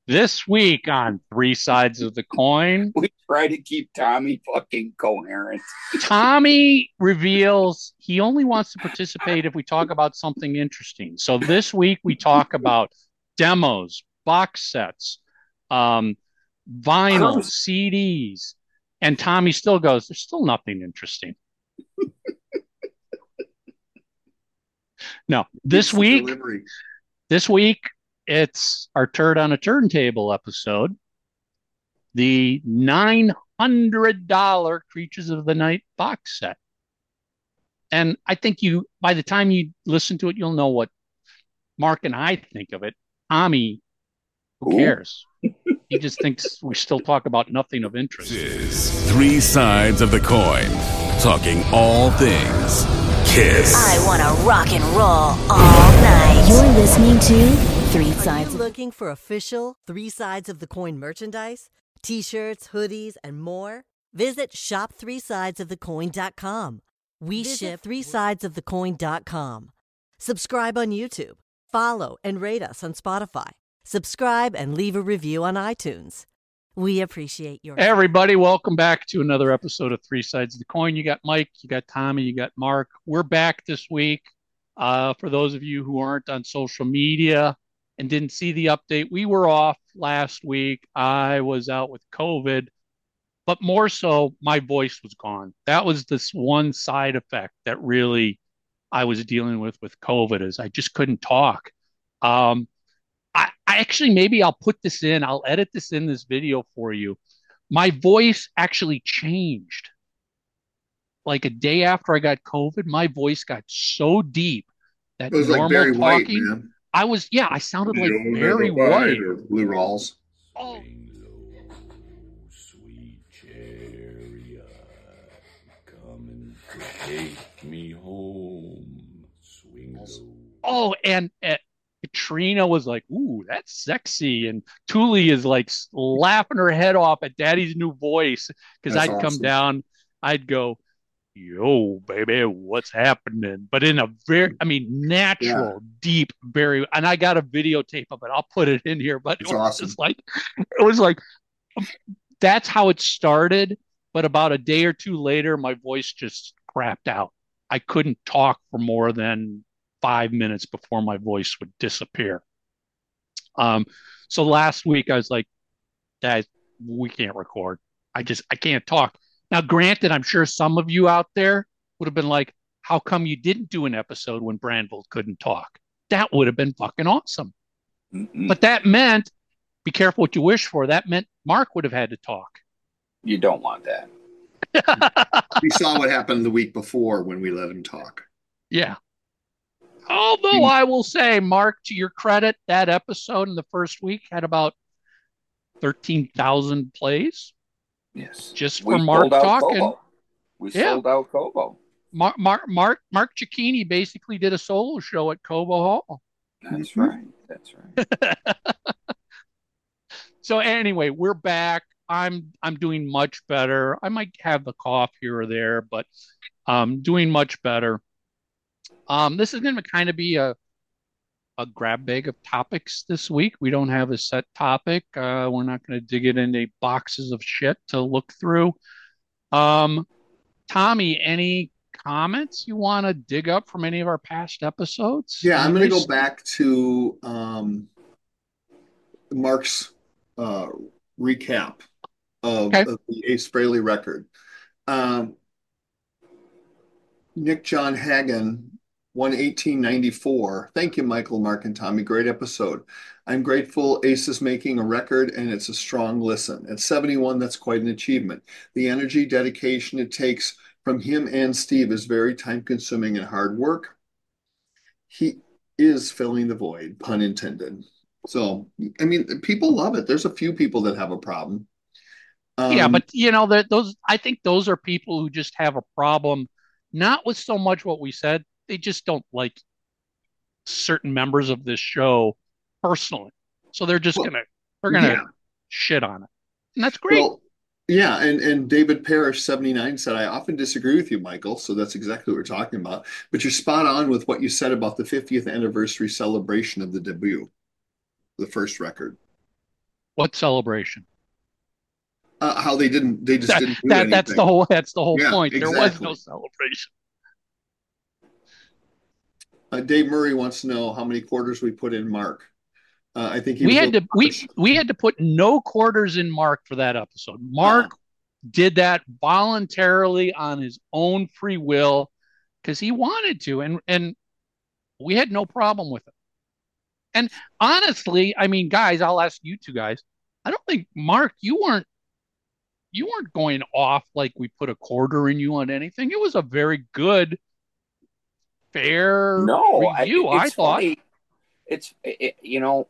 This week on Three Sides of the Coin, We try to keep Tommy fucking coherent. Tommy reveals he only wants to participate if we talk about something interesting. So this week we talk about demos, box sets, um, vinyl, Cruise. CDs, and Tommy still goes, "There's still nothing interesting." No, this Beats the week, delivery. this week it's our turd on a turntable episode, the $900 Creatures of the Night box set. And I think by the time you listen to it, you'll know what Mark and I think of it. Tommy, who Who? cares? He just thinks we still talk about nothing of interest. This is Three Sides of the Coin, talking all things Kiss. I want to rock and roll all night. You're listening to Three Are Sides you of looking for official Three Sides of the Coin merchandise? T-shirts, hoodies, and more? Visit shop3sidesofthecoin.com. We ship 3sidesofthecoin.com. Subscribe on YouTube. Follow and rate us on Spotify. Subscribe and leave a review on iTunes. We appreciate your Hey, everybody, welcome back to another episode of Three Sides of the Coin. You got Mike, you got Tommy, you got Mark. We're back this week. For those of you who aren't on social media and didn't see the update, we were off last week. I was out with COVID, but more so, my voice was gone. That was this one side effect that really I was dealing with COVID, is I just couldn't talk. Um, I actually, maybe I'll put this in. I'll edit this in this video for you. My voice actually changed. Like a day after I got COVID, my voice got so deep that It was like normal Barry White, talking, man. I sounded like You'll never Barry find White. or Blue Rawls. Oh, Swing low, sweet chariot, coming to take me home. Swing low. and Katrina was like, "Ooh, that's sexy," and Thule is like laughing her head off at Daddy's new voice because That's I'd come awesome. down, I'd go, "Yo, baby, what's happening?" But in a very, I mean, Yeah, natural, deep, very, and I got a videotape of it. I'll put it in here, but it's awesome. it was like, that's how it started. But about a day or two later, my voice just crapped out. I couldn't talk for more than 5 minutes before my voice would disappear. Um, so last week I was like, "Guys, we can't record. I can't talk." Now, granted, I'm sure some of you out there would have been like, "How come you didn't do an episode when Brandville couldn't talk?" That would have been fucking awesome. Mm-mm. But that meant, be careful what you wish for. That meant Mark would have had to talk. You don't want that. We saw what happened the week before when we let him talk. Yeah. Although I will say, Mark, to your credit, that episode in the first week had about 13,000 plays Yes. just for We sold Mark out talking. Kobo. We Yeah. sold out Kobo. Mark Cicchini basically did a solo show at Cobo Hall. That's Mhm. right. That's right. So anyway, we're back. I'm doing much better. I might have the cough here or there, but doing much better. This is going to kind of be a grab bag of topics this week. We don't have a set topic. We're not going to dig it into boxes of shit to look through. Um, Tommy, any comments you want to dig up from any of our past episodes? Yeah, I'm going to go Anyways, back to Mark's uh, recap okay. of the Ace Frehley record. Um, Nick John Hagen won 1894. Thank you, Michael, Mark, and Tommy. Great episode. I'm grateful Ace is making a record and it's a strong listen. At 71, that's quite an achievement. The energy, dedication it takes from him and Steve is very time consuming and hard work. He is filling the void, pun intended. So, I mean, people love it. There's a few people that have a problem. Yeah, Um, but those I think those are people who just have a problem, not with so much what we said. They just don't like certain members of this show personally. So well, they're gonna yeah. shit on it. And that's great. Well, yeah, and David Parrish, 79, said, I often disagree with you, Michael. So that's exactly what we're talking about. But you're spot on with what you said about the 50th anniversary celebration of the debut, the first record. What celebration? How they just didn't do That's anything. that's the whole Yeah, point. There was no exactly. celebration. Dave Murray wants to know how many quarters we put in Mark. I think he We was a had little to harsh. we had to put no quarters in Mark for that episode. Uh-uh. Mark did that voluntarily on his own free will because he wanted to, and we had no problem with it. And honestly, I mean, guys, I'll ask you two guys. I don't think Mark, you weren't going off like we put a quarter in you on anything. It was a very good, fair No, review, I it's thought. funny. You know,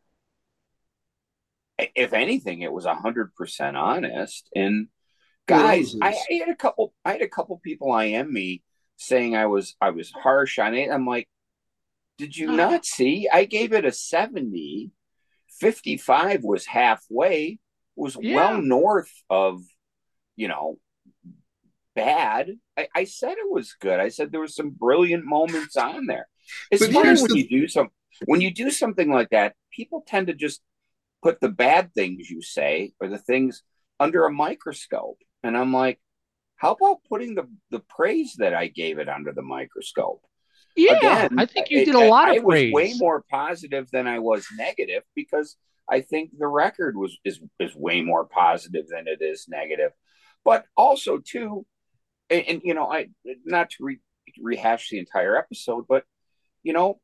if anything, it was 100% honest. And guys, I had a couple people IM me saying I was harsh on it. I'm like, did you not see? I gave it a 70. 55 was halfway, was well Yeah. north of, you know, bad. I said it was good. I said there was some brilliant moments on there. It's But funny here's when the you do something like that, people tend to just put the bad things you say or the things under a microscope. And I'm like, how about putting the praise that I gave it under the microscope? Yeah. Again, I think you did a lot I of was way praise. more positive than I was negative because I think the record is way more positive than it is negative. But also too, and you know, I not to rehash the entire episode, but you know,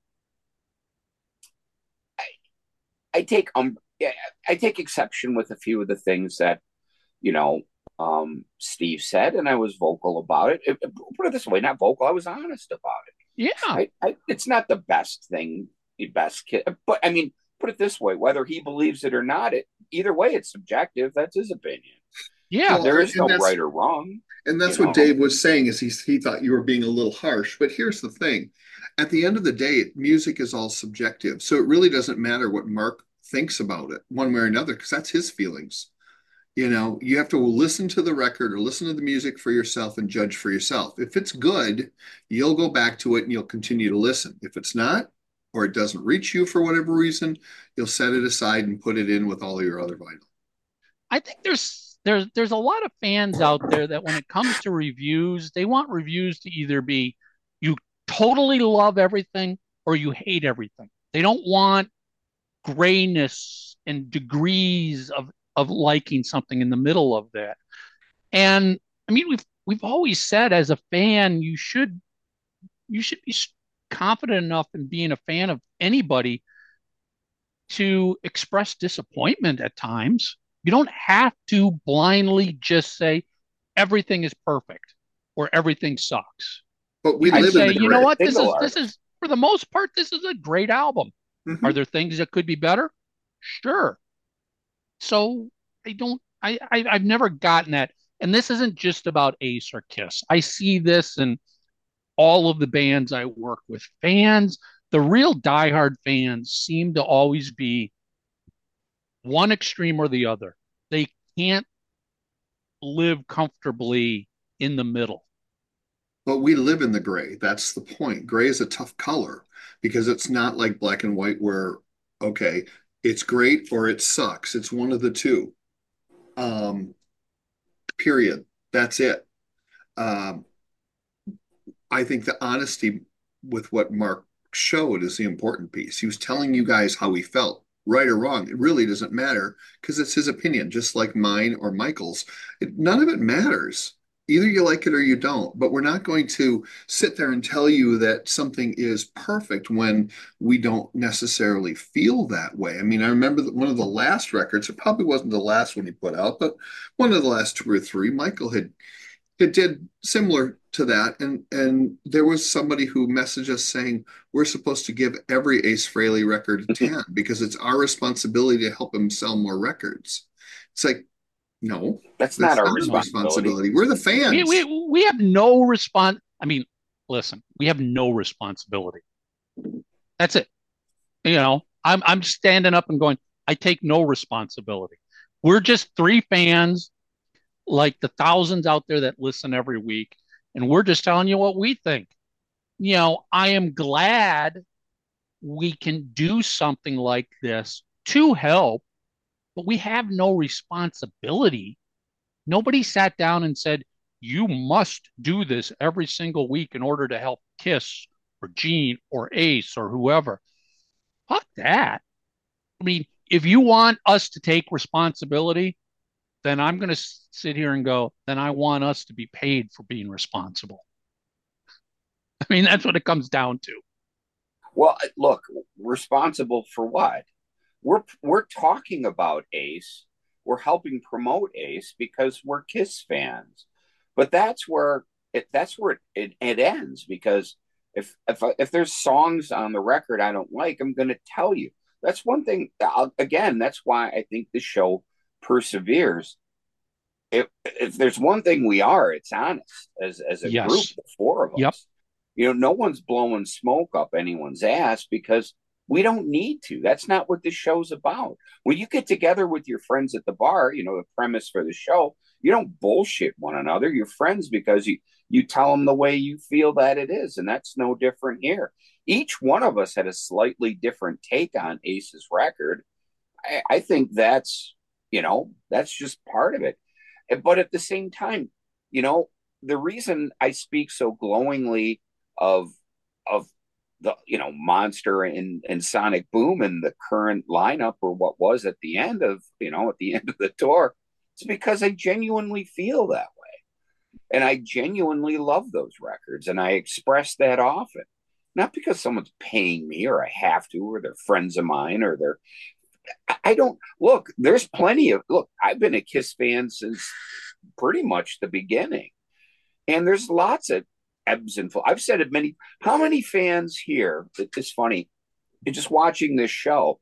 I, I take yeah, I take exception with a few of the things that you know Steve said, and I was vocal about it. Put it this way, not vocal. I was honest about it. Yeah. It's not the best thing, the best kid, but I mean, put it this way: whether he believes it or not, either way, it's subjective. That's his opinion. Yeah. well, There is and no right or wrong. that's You what know, Dave was saying is he thought you were being a little harsh. But here's the thing: at the end of the day, music is all subjective, so it really doesn't matter what Mark thinks about it one way or another because that's his feelings. You have to listen to the record or listen to the music for yourself and judge for yourself. If it's good, you'll go back to it and you'll continue to listen. If it's not, or it doesn't reach you for whatever reason, you'll set it aside and put it in with all your other vinyl. I think there's a lot of fans out there that when it comes to reviews, they want reviews to either be you totally love everything or you hate everything. They don't want grayness and degrees of liking something in the middle of that. And I mean, we've always said as a fan, you should be confident enough in being a fan of anybody to express disappointment at times. You don't have to blindly just say everything is perfect or everything sucks. But we You can live in say, the you know gray. what, single this artist. is for the most part, this is a great album. Are Mhm. there things that could be better? Sure. So I've never gotten that. And this isn't just about Ace or Kiss. I see this in all of the bands I work with. Fans, the real diehard fans seem to always be one extreme or the other. They can't live comfortably in the middle. But we live in the gray. That's the point. Gray is a tough color because it's not like black and white where, okay, it's great or it sucks. It's one of the two. Um, period. That's it. Um, I think the honesty with what Mark showed is the important piece. He was telling you guys how he felt, right or wrong. It really doesn't matter because it's his opinion, just like mine or Michael's. None of it matters. Either you like it or you don't. But we're not going to sit there and tell you that something is perfect when we don't necessarily feel that way. I mean, I remember that one of the last records, it probably wasn't the last one he put out, but one of the last two or three, Michael had it did similar to that, and there was somebody who messaged us saying we're supposed to give every Ace Frehley record a 10 because it's our responsibility to help him sell more records. It's like, no, That's not that's our not our responsibility. responsibility. We're the We fans. we we have no response. I mean, listen, we have no responsibility. That's it. I'm standing up and going, I take no responsibility. We're just three fans like the thousands out there that listen every week, and we're just telling you what we think. I am glad we can do something like this to help but we have no responsibility. Nobody sat down and said, you must do this every single week in order to help Kiss or Gene or Ace or whoever. Fuck that. I mean, if you want us to take responsibility, then I'm going to sit here and go, then I want us to be paid for being responsible. I mean, that's what it comes down to. Well, look, responsible for what? We're talking about Ace. We're helping promote Ace because we're Kiss fans. But that's where it ends, because if there's songs on the record I don't like, I'm going to tell you. That's one thing. Again, that's why I think the show perseveres. If there's one thing we are, it's honest as a Yes. group, the four of us. Yep. You know, no one's blowing smoke up anyone's ass because we don't need to. That's not what this show's about. When you get together with your friends at the bar, you know, the premise for the show, you don't bullshit one another. You're friends because you tell them the way you feel that it is. And that's no different here. Each one of us had a slightly different take on Ace's record. I think that's, you know, that's just part of it. But at the same time, you know, the reason I speak so glowingly of the, you know, Monster and Sonic Boom and the current lineup, or what was at the end of, you know, at the end of the tour, it's because I genuinely feel that way. And I genuinely love those records. And I express that often, not because someone's paying me or I have to, or they're friends of mine, or I don't look, there's plenty of, look, I've been a Kiss fan since pretty much the beginning. And there's lots of ebbs and flows. I've said it how many fans here, it's funny, just watching this show,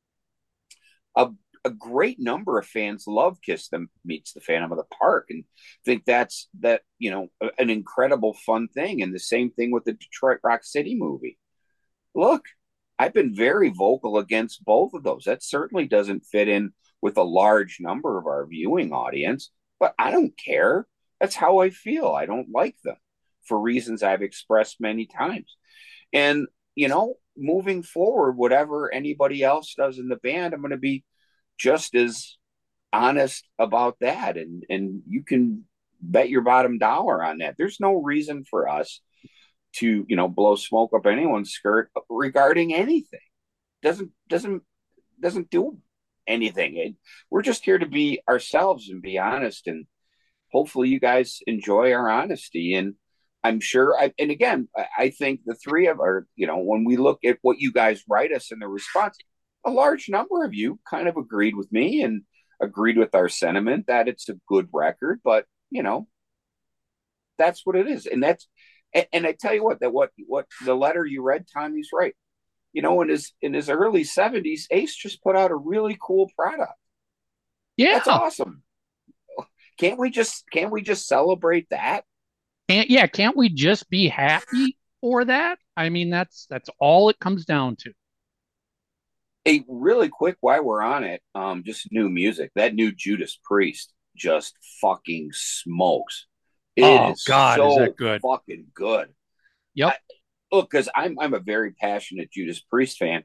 a great number of fans love Kiss Them Meets the Phantom of the Park and think that's, you know, an incredible fun thing. And the same thing with the Detroit Rock City movie. Look, I've been very vocal against both of those. That certainly doesn't fit in with a large number of our viewing audience, but I don't care. That's how I feel. I don't like them for reasons I've expressed many times. And, you know, moving forward, whatever anybody else does in the band, I'm going to be just as honest about that. And you can bet your bottom dollar on that. There's no reason for us to, you know, blow smoke up anyone's skirt regarding anything. Doesn't do anything. We're just here to be ourselves and be honest. And hopefully you guys enjoy our honesty. And I'm sure, and again, I think the three of our, you know, when we look at what you guys write us in the response, a large number of you kind of agreed with me and agreed with our sentiment that it's a good record, but, you know, that's what it is. And I tell you what, what the letter you read, Tommy's right. You know, in his early 70s, Ace just put out a really cool product. Yeah. That's awesome. Can't we just celebrate that? Can't we just be happy for that? I mean, that's all it comes down to. Hey, really quick, while we're on it, just new music. That new Judas Priest just fucking smokes. Is that good? Fucking good. Yep. Look, because I'm a very passionate Judas Priest fan.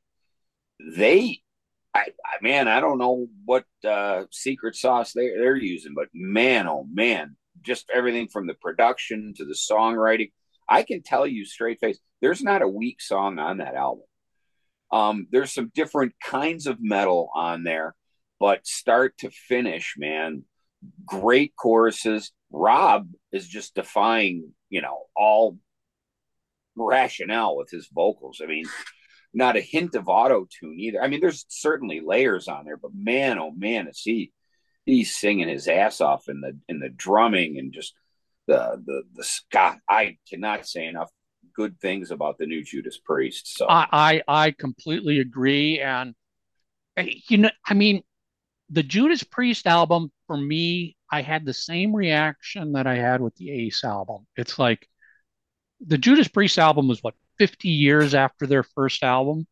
I don't know what secret sauce they're using, but man, oh man, just everything from the production to the songwriting. I can tell you straight face, there's not a weak song on that album. There's some different kinds of metal on there, but start to finish, man, great choruses. Rob is just defying, you know, all rationale with his vocals. I mean, not a hint of auto tune either. I mean, there's certainly layers on there, but man, oh man, he's singing his ass off in the drumming and just the Scott. I cannot say enough good things about the new Judas Priest. So I completely agree. And you know, I mean, the Judas Priest album, for me, I had the same reaction that I had with the Ace album. It's like the Judas Priest album was 50 years after their first album.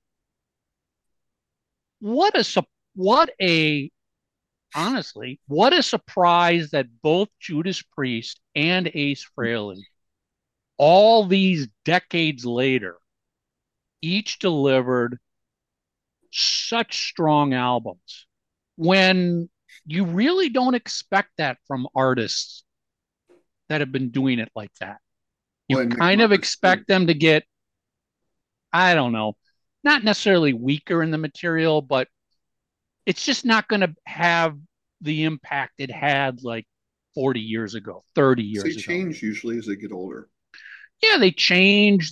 Honestly, what a surprise that both Judas Priest and Ace Frehley, all these decades later, each delivered such strong albums when you really don't expect that from artists that have been doing it like that. You kind of expect them to get, I don't know, not necessarily weaker in the material, but it's just not going to have the impact it had like 40 years ago, 30 years ago. They change usually as they get older. Yeah, they change.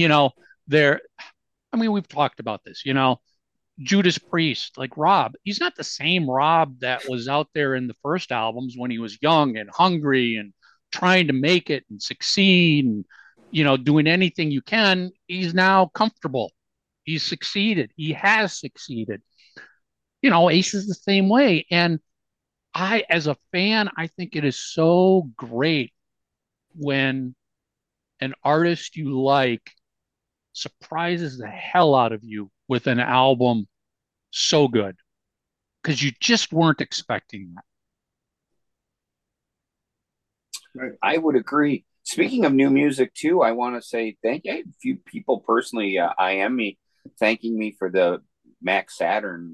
We've talked about this, Judas Priest, like Rob, he's not the same Rob that was out there in the first albums when he was young and hungry and trying to make it and succeed and, doing anything you can. He's now comfortable. He's succeeded. He has succeeded. Ace is the same way. And as a fan, I think it is so great when an artist you like surprises the hell out of you with an album so good because you just weren't expecting that. Right. I would agree. Speaking of new music too, I want to say thank you. I had a few people personally IM me, thanking me for the Max Saturn.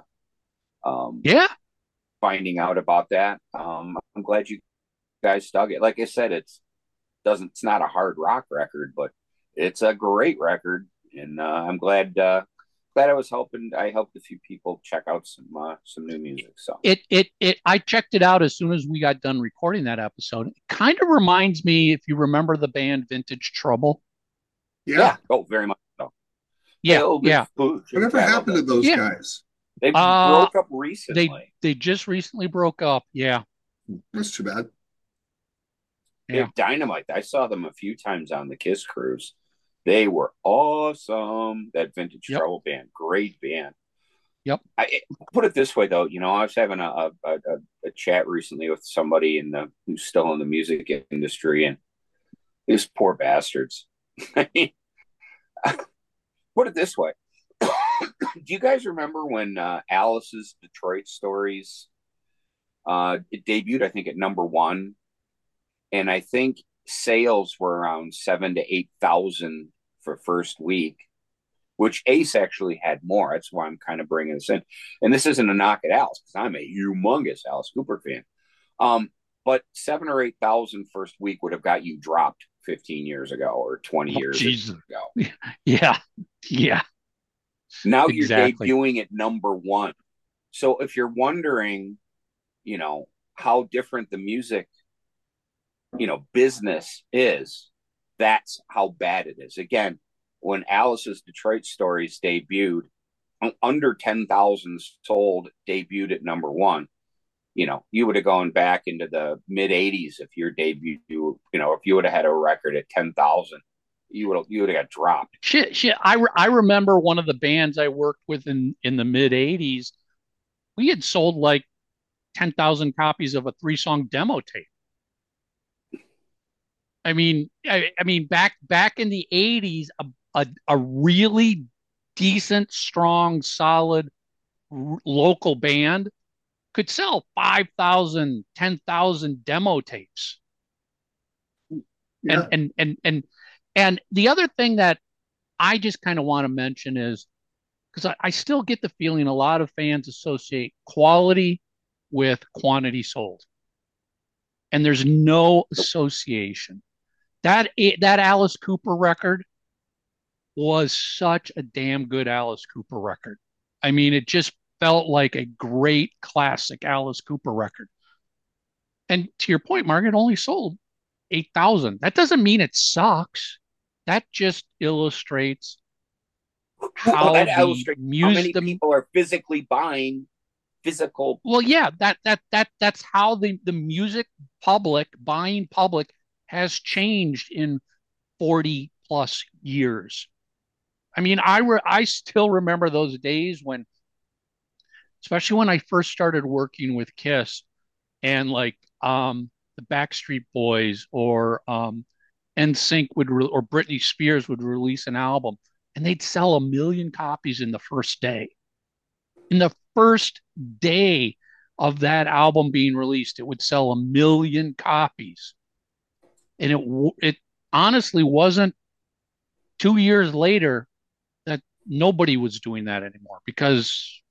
Finding out about that. I'm glad you guys dug it. Like I said, it's not a hard rock record, but it's a great record, and I'm glad I was helping. I helped a few people check out some new music. So I checked it out as soon as we got done recording that episode. It kind of reminds me, if you remember the band Vintage Trouble. Yeah. Oh, very much so. Yeah. Whatever happened to those guys? They broke up recently. They just recently broke up. Yeah. That's too bad. Yeah. Dynamite. I saw them a few times on the Kiss cruise. They were awesome. That Vintage Trouble band, great band. Yep. I put it this way though, I was having a chat recently with somebody who's still in the music industry, and these poor bastards. I mean, put it this way. Do you guys remember when Alice's Detroit Stories it debuted, I think, at #1, and I think sales were around 7,000 to 8,000 for first week, which Ace actually had more. That's why I'm kind of bringing this in. And this isn't a knock at Alice, because I'm a humongous Alice Cooper fan. But 7,000 or 8,000 first week would have got you dropped 15 years ago or 20 years ago. Yeah. Now you're debuting at #1. So if you're wondering, how different the music, business is, that's how bad it is. Again, when Alice's Detroit Stories debuted, under 10,000 sold, debuted at #1. You would have gone back into the mid 80s if your debut, if you would have had a record at 10,000, you would have got dropped. Shit. I remember one of the bands I worked with in the mid 80s. We had sold like 10,000 copies of a 3-song demo tape. I mean, back in the 80s, a really decent, strong, solid local band could sell 5,000, 10,000 demo tapes. Yeah. And the other thing that I just kind of want to mention is, because I still get the feeling a lot of fans associate quality with quantity sold. And there's no association. That Alice Cooper record was such a damn good Alice Cooper record. I mean, it just felt like a great classic Alice Cooper record. And to your point, Mark, it only sold 8,000. That doesn't mean it sucks. That just illustrates how many people are physically buying physical. Well, yeah, that's how the music buying public has changed in 40 plus years. I mean, I still remember those days when, especially when I first started working with Kiss, and like the Backstreet Boys or NSYNC or Britney Spears would release an album, and they'd sell 1 million copies in the first day. In the first day of that album being released, it would sell 1 million copies. And it honestly wasn't 2 years later that nobody was doing that anymore, because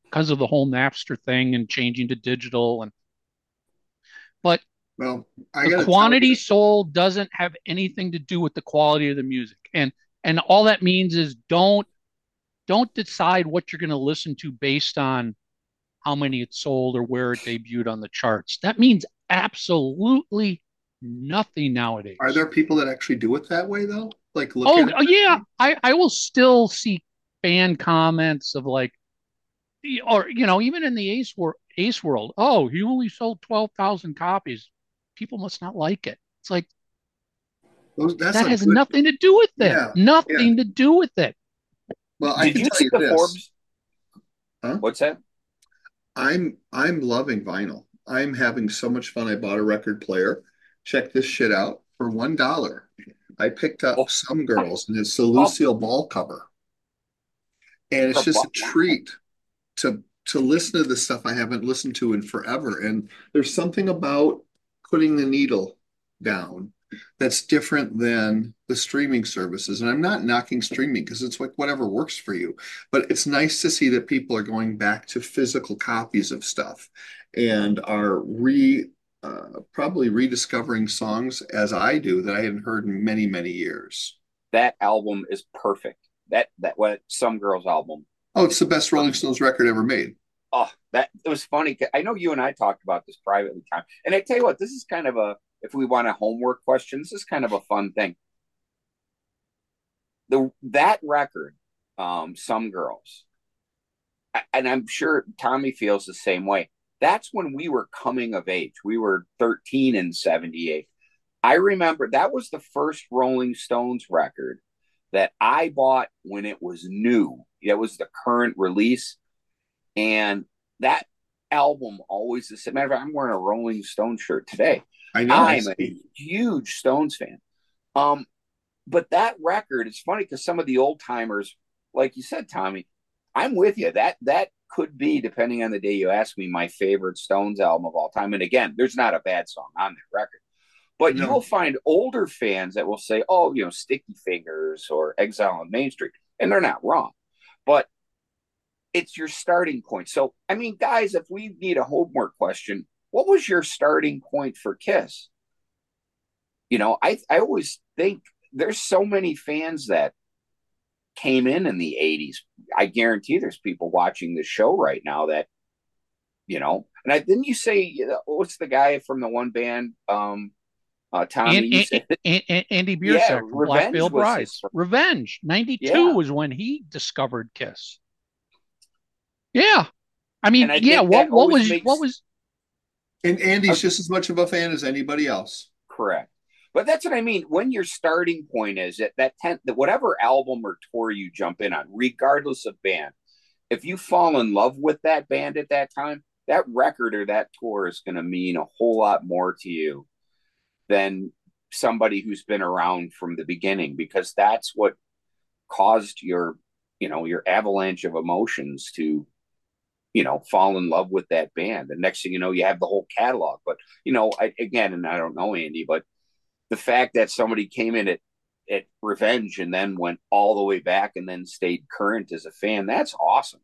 because of the whole Napster thing and changing to digital. But Well, I the got to tell quantity you, sold doesn't have anything to do with the quality of the music. And all that means is don't decide what you're going to listen to based on how many it sold or where it debuted on the charts. That means absolutely nothing nowadays. are there people that actually do it that way though? Like look Oh, at it? yeah, I will still see fan comments of like, or even in the Ace world, oh, he only sold 12,000 copies. People must not like it. It's like That's that a has good, nothing to do with it. yeah, yeah. Nothing to do with it. Well, I Did can you tell see you the this. Forbes? Huh? What's that? I'm loving vinyl. I'm having so much fun. I bought a record player. Check this shit out. For $1, I picked Oh, up Some Girls, and it's the oh, Lucille Ball cover. And it's for just a buck. treat to listen to the stuff I haven't listened to in forever. And there's something about putting the needle down that's different than the streaming services. And I'm not knocking streaming because it's like whatever works for you. But it's nice to see that people are going back to physical copies of stuff and are probably rediscovering songs as I do that I hadn't heard in many, many years. That album is perfect. That what Some Girls album. Oh, it's the best Rolling Stones record ever made. Oh, that it was funny. I know you and I talked about this privately, Tom. And I tell you what, this is kind of if we want a homework question, this is kind of a fun thing. That record, Some Girls, and I'm sure Tommy feels the same way. That's when we were coming of age. We were 13 in 78. I remember that was the first Rolling Stones record that I bought when it was new. It was the current release. And that album always, as a matter of fact, I'm wearing a Rolling Stone shirt today. I know. I'm a huge Stones fan. But that record, it's funny because some of the old timers, like you said, Tommy, I'm with you. That could be, depending on the day you ask me, my favorite Stones album of all time. And again, there's not a bad song on that record. But you will find older fans that will say, oh, Sticky Fingers or Exile on Main Street. And they're not wrong. But it's your starting point. So, I mean, guys, if we need a homework question, what was your starting point for Kiss? I always think there's so many fans that came in the 80s. I guarantee there's people watching the show right now that, and didn't you say, what's the guy from the one band, Tommy? Andy Biersack from Black Veil Brides. Revenge. 92 was when he discovered Kiss. Yeah. I mean, what was and Andy's just as much of a fan as anybody else. Correct. But that's what I mean. When your starting point is that whatever album or tour you jump in on, regardless of band, if you fall in love with that band at that time, that record or that tour is going to mean a whole lot more to you than somebody who's been around from the beginning, because that's what caused your avalanche of emotions to, fall in love with that band. And next thing you know, you have the whole catalog. But, and I don't know, Andy, but the fact that somebody came in at Revenge and then went all the way back and then stayed current as a fan, that's awesome.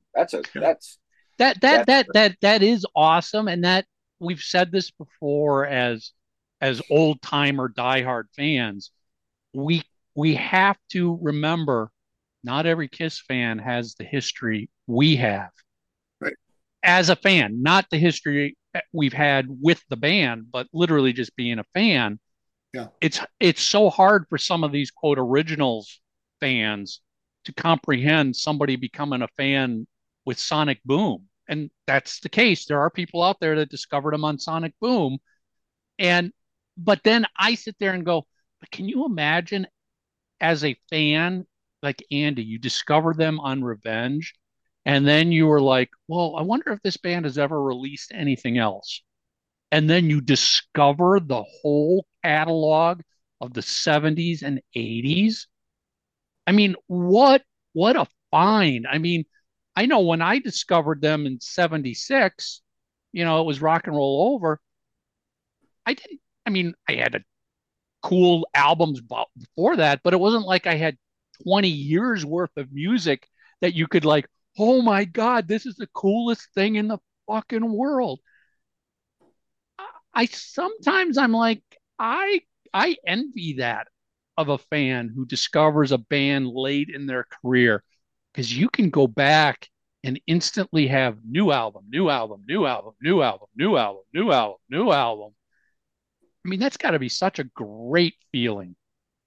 That is awesome. And that we've said this before as old timer diehard fans, we have to remember not every Kiss fan has the history we have. Right. As a fan, not the history we've had with the band, but literally just being a fan. Yeah. It's so hard for some of these quote originals fans to comprehend somebody becoming a fan with Sonic Boom. And that's the case. There are people out there that discovered them on Sonic Boom. But then I sit there and go, but can you imagine as a fan, like Andy, you discovered them on Revenge, and then you were like, well, I wonder if this band has ever released anything else. And then you discover the whole catalog of the 70s and 80s. I mean, what a find. I mean, I know when I discovered them in 76, it was Rock and Roll Over. I had a cool albums before that, but it wasn't like I had 20 years worth of music that you could like, oh my God, this is the coolest thing in the fucking world. I sometimes I'm like, I I envy that of a fan who discovers a band late in their career because you can go back and instantly have new album, new album, new album, new album, new album, new album, new album. I mean, that's got to be such a great feeling.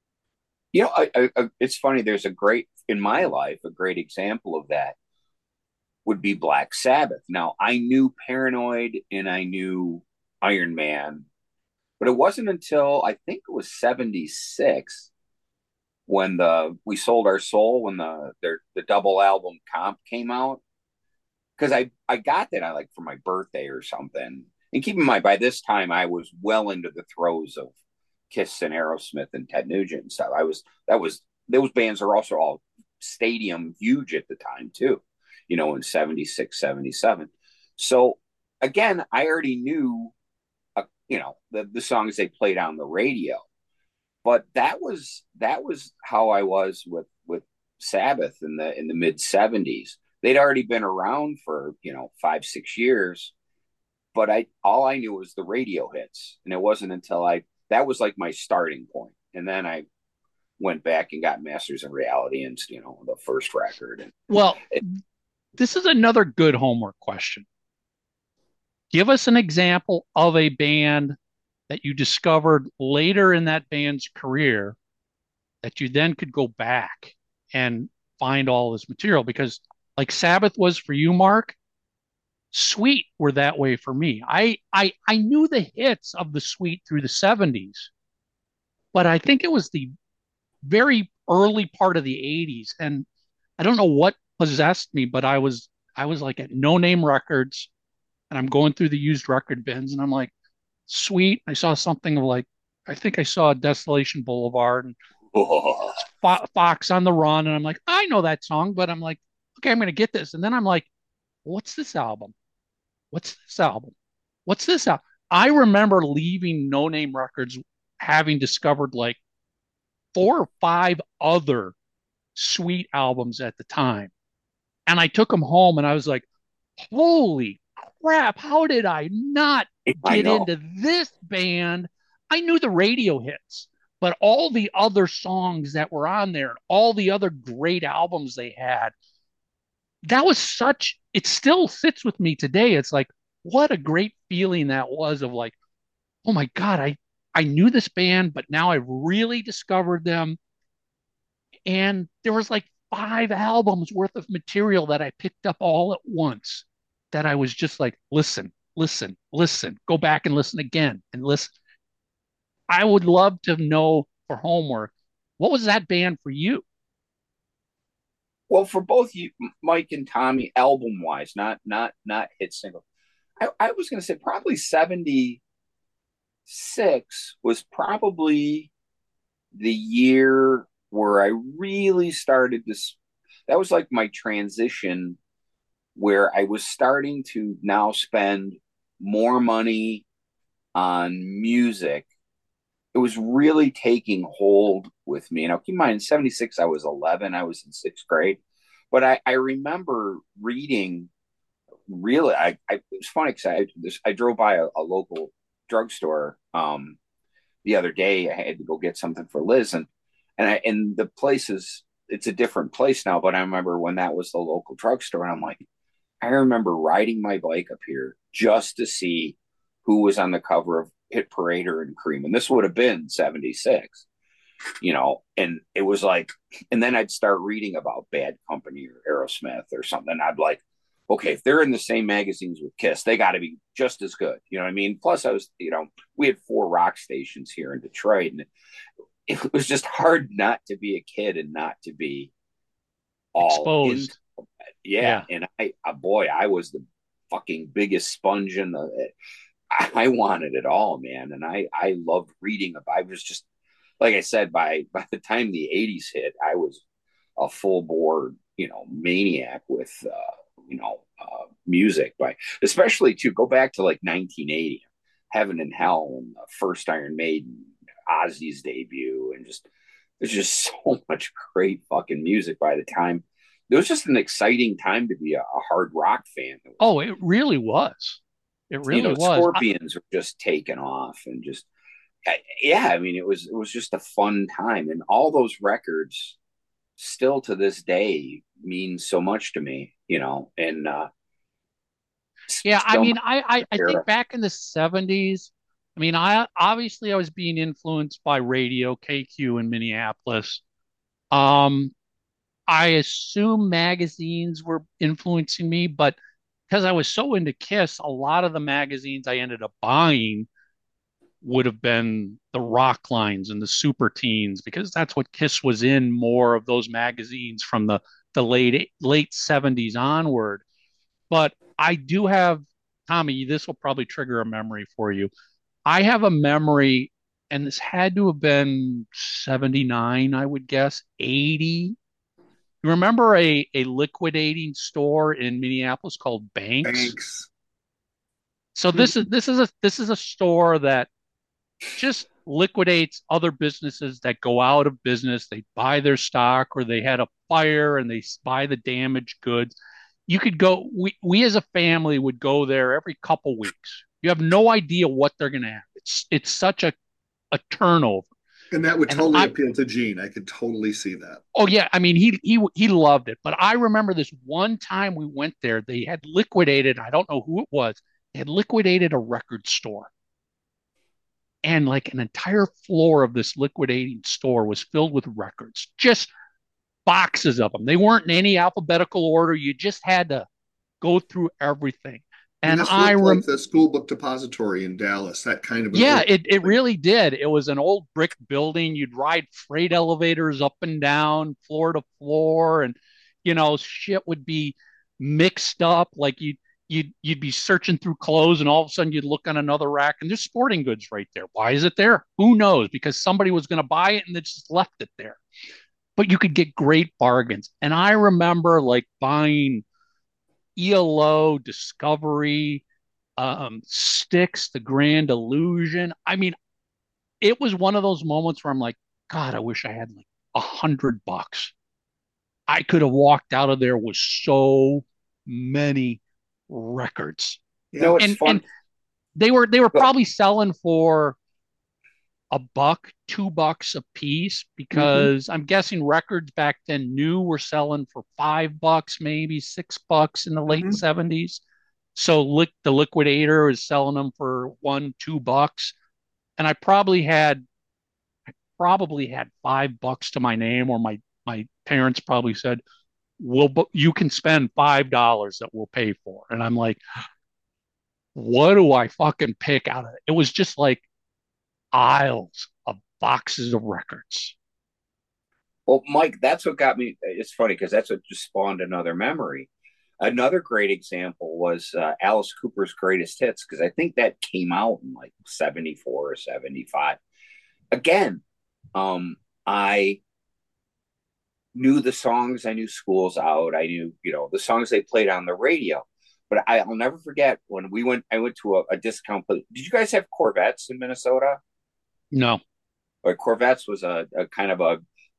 It's funny. There's in my life, a great example of that would be Black Sabbath. Now, I knew Paranoid and I knew Iron Man, but it wasn't until I think it was 76 when We Sold Our Soul, when the double album comp came out. Because I got that for my birthday or something. And keep in mind, by this time I was well into the throes of Kiss and Aerosmith and Ted Nugent and stuff. Those bands are also all stadium huge at the time too, in 76, 77. So again, I already knew, the songs they played on the radio, but that was how I was with Sabbath in the mid 70s. They'd already been around for, 5-6 years, but all I knew was the radio hits. And it wasn't until that was like my starting point. And then I went back and got Masters of Reality and, the first record. Well, this is another good homework question. Give us an example of a band that you discovered later in that band's career that you then could go back and find all this material. Because like Sabbath was for you, Mark, Sweet were that way for me. I knew the hits of the Sweet through the 70s, but I think it was the very early part of the 80s. And I don't know what possessed me, but I was like at No Name Records and I'm going through the used record bins and I'm like, Sweet. I saw something of I think I saw Desolation Boulevard and Fox on the Run. And I'm like, I know that song, but I'm like, okay, I'm going to get this. And then I'm like, what's this album? What's this album? What's this album? I remember leaving No Name Records having discovered 4 or 5 other Sweet albums at the time. And I took them home and I was like, holy crap, how did I not get into this band? I knew the radio hits, but all the other songs that were on there, all the other great albums they had, that was it still sits with me today. It's like, what a great feeling that was of oh my God, I knew this band, but now I really discovered them. And there was 5 albums worth of material that I picked up all at once that I was just listen, listen, listen, go back and listen again and listen. I would love to know for homework, what was that band for you? Well, for both you, Mike and Tommy, album wise, not hit single. I was going to say probably 76 was probably the year where I really started this. That was my transition where I was starting to now spend more money on music. It was really taking hold with me. Now, keep in mind, in 76, I was 11. I was in 6th grade. But I remember reading, really, it was funny because I drove by a local drugstore the other day. I had to go get something for Liz. And the place it's a different place now. But I remember when that was the local drugstore. And I'm like, I remember riding my bike up here just to see who was on the cover of Hit Parader and Cream. And this would have been 76, and it was and then I'd start reading about Bad Company or Aerosmith or something. I'd okay, if they're in the same magazines with Kiss, they got to be just as good. You know what I mean? Plus I was, we had 4 rock stations here in Detroit and it was just hard not to be a kid and not to be all exposed. Yeah. And I was the fucking biggest sponge in I wanted it all, man. And I loved reading about. I was just, like I said, by the time the 80s hit, I was a full board, maniac with, music. Especially to go back to 1980, Heaven and Hell and the first Iron Maiden, Ozzy's debut, and there's just so much great fucking music by the time it was just an exciting time to be a hard rock fan. Oh, it really was. It really was. Scorpions were just taking off, and just yeah. I mean, it was just a fun time, and all those records still to this day mean so much to me. And yeah, I mean, I think back in the 70s. I mean, I was being influenced by radio KQ in Minneapolis. I assume magazines were influencing me, but because I was so into Kiss, a lot of the magazines I ended up buying would have been the Rock Lines and the Super Teens, because that's what Kiss was in, more of those magazines from the late 70s onward. But I do have, Tommy, this will probably trigger a memory for you. I have a memory, and this had to have been 79, I would guess, 80. You remember a liquidating store in Minneapolis called Banks? Banks. So this is a store that just liquidates other businesses that go out of business. They buy their stock, or they had a fire and they buy the damaged goods. You could go, we as a family would go there every couple weeks. You have no idea what they're going to have. It's such a turnover. And that would totally appeal to Gene. I could totally see that. Oh yeah, I mean he loved it. But I remember this one time we went there. They had liquidated. I don't know who it was. They had liquidated a record store, and like an entire floor of this liquidating store was filled with records, just boxes of them. They weren't in any alphabetical order. You just had to go through everything. And this looked like the School Book Depository in Dallas, that kind of. Yeah, it really did. It was an old brick building. You'd ride freight elevators up and down, floor to floor, and shit would be mixed up. Like you'd be searching through clothes, and all of a sudden you'd look on another rack, and there's sporting goods right there. Why is it there? Who knows? Because somebody was going to buy it and they just left it there. But you could get great bargains. And I remember like buying ELO, Discovery, Styx, The Grand Illusion. I mean, it was one of those moments where I'm like, God, I wish I had like $100. I could have walked out of there with so many records. Yeah. It's fun. And they were probably selling for $1, $2 a piece, because I'm guessing records back then new were selling for $5, maybe $6 in the late 70s. So the liquidator is selling them for $1, $2. And I probably had $5 to my name, or my parents probably said, you can spend $5 that we'll pay for. And I'm like, what do I fucking pick out of it? It was just like aisles of boxes of records. Well, Mike, that's what got me. It's funny because that's what just spawned another memory. Another great example was Alice Cooper's Greatest Hits, because I think that came out in like 74 or 75. Again, I knew the songs. I knew School's Out. I knew, the songs they played on the radio. But I'll never forget when I went to a discount. Did you guys have Corvettes in Minnesota? No. Or Corvettes was a kind of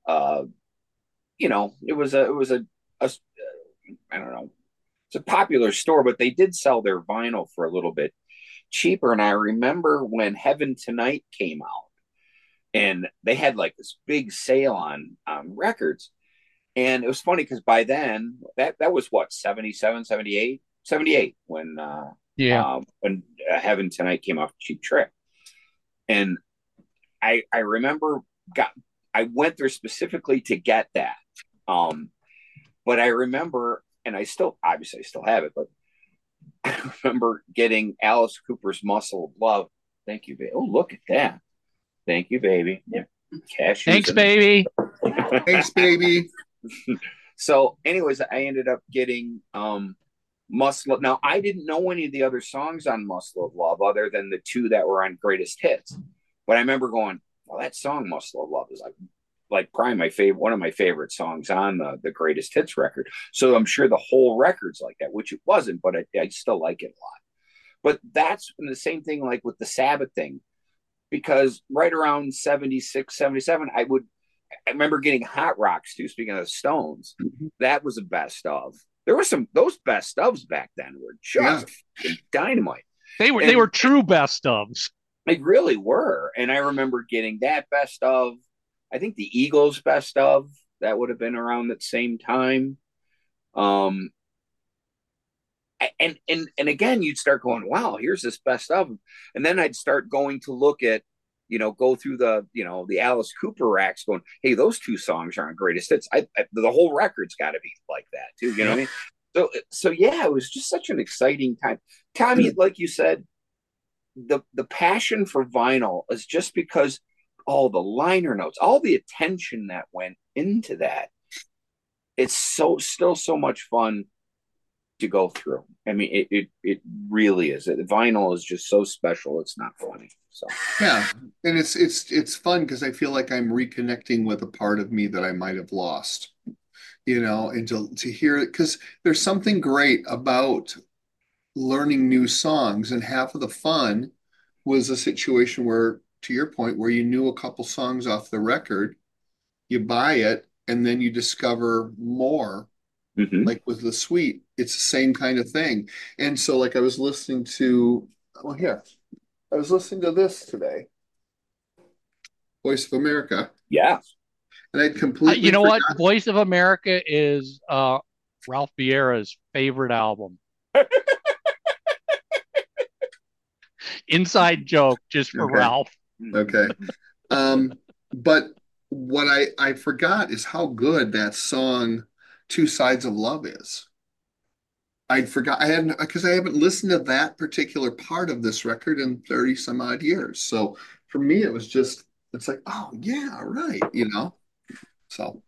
it was a I don't know. It's a popular store, but they did sell their vinyl for a little bit cheaper. And I remember when Heaven Tonight came out, and they had like this big sale on records. And it was funny because by then that was what, 77, 78 when Heaven Tonight came off Cheap Trick. And I remember I went there specifically to get that. But I remember, and I still have it, but I remember getting Alice Cooper's Muscle of Love. Thank you, baby. Oh, look at that. Thank you, baby. Yeah. Cash. Thanks, baby. Thanks, baby. So anyways, I ended up getting Muscle. Now, I didn't know any of the other songs on Muscle of Love other than the two that were on Greatest Hits. But I remember going, well, that song Muscle of Love is like probably one of my favorite songs on the Greatest Hits record. So I'm sure the whole record's like that, which it wasn't, but I still like it a lot. But that's the same thing like with the Sabbath thing, because right around 76, 77, I remember getting Hot Rocks too. Speaking of the Stones, Mm-hmm. that was a best of. There were those best ofs back then were just dynamite. They were true best ofs. They really were. And I remember getting that best of. I think the Eagles best of, that would have been around that same time. And again, you'd start going, wow, here's this best of. And then I'd start going to look at, go through the Alice Cooper racks going, hey, those 2 songs aren't greatest hits. The whole record's got to be like that too. You know what I mean? So yeah, it was just such an exciting time. Tommy, like you said, the passion for vinyl is just because all the liner notes, all the attention that went into that. It's still so much fun to go through. I mean, it really is. Vinyl is just so special. It's not funny. So yeah, and it's fun because I feel like I'm reconnecting with a part of me that I might have lost. And to hear it, because there's something great about learning new songs, and half of the fun was a situation where, to your point, where you knew a couple songs off the record, you buy it, and then you discover more. Mm-hmm. Like with the Sweet, it's the same kind of thing. And so, like, I was listening to this today, Voice of America. Yeah. And I'd completely you know forgotten. what? Voice of America is Ralph Vieira's favorite album. Inside joke just for Ralph. Okay. But what I forgot is how good that song Two Sides of Love is. I haven't listened to that particular part of this record in 30 some odd years. So for me, it's like, oh yeah, right. So.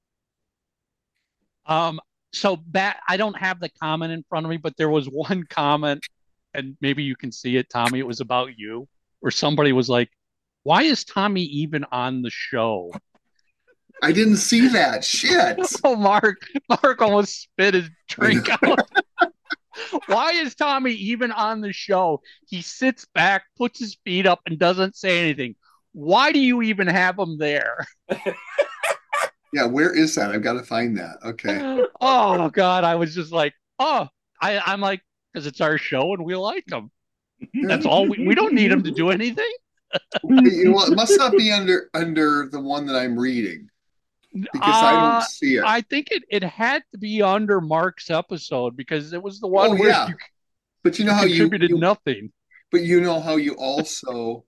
I don't have the comment in front of me, but there was one comment, and maybe you can see it, Tommy. It was about you, where somebody was like, why is Tommy even on the show? I didn't see that. Shit. Oh, Mark almost spit his drink out. Why is Tommy even on the show? He sits back, puts his feet up, and doesn't say anything. Why do you even have him there? Yeah, where is that? I've got to find that. Okay. Oh God, I was just like, I'm like, because it's our show and we like him. That's all. We don't need him to do anything. It must not be under the one that I'm reading, because I don't see it. I think it had to be under Mark's episode, because it was the one where but you know how you contributed nothing. But you know how you also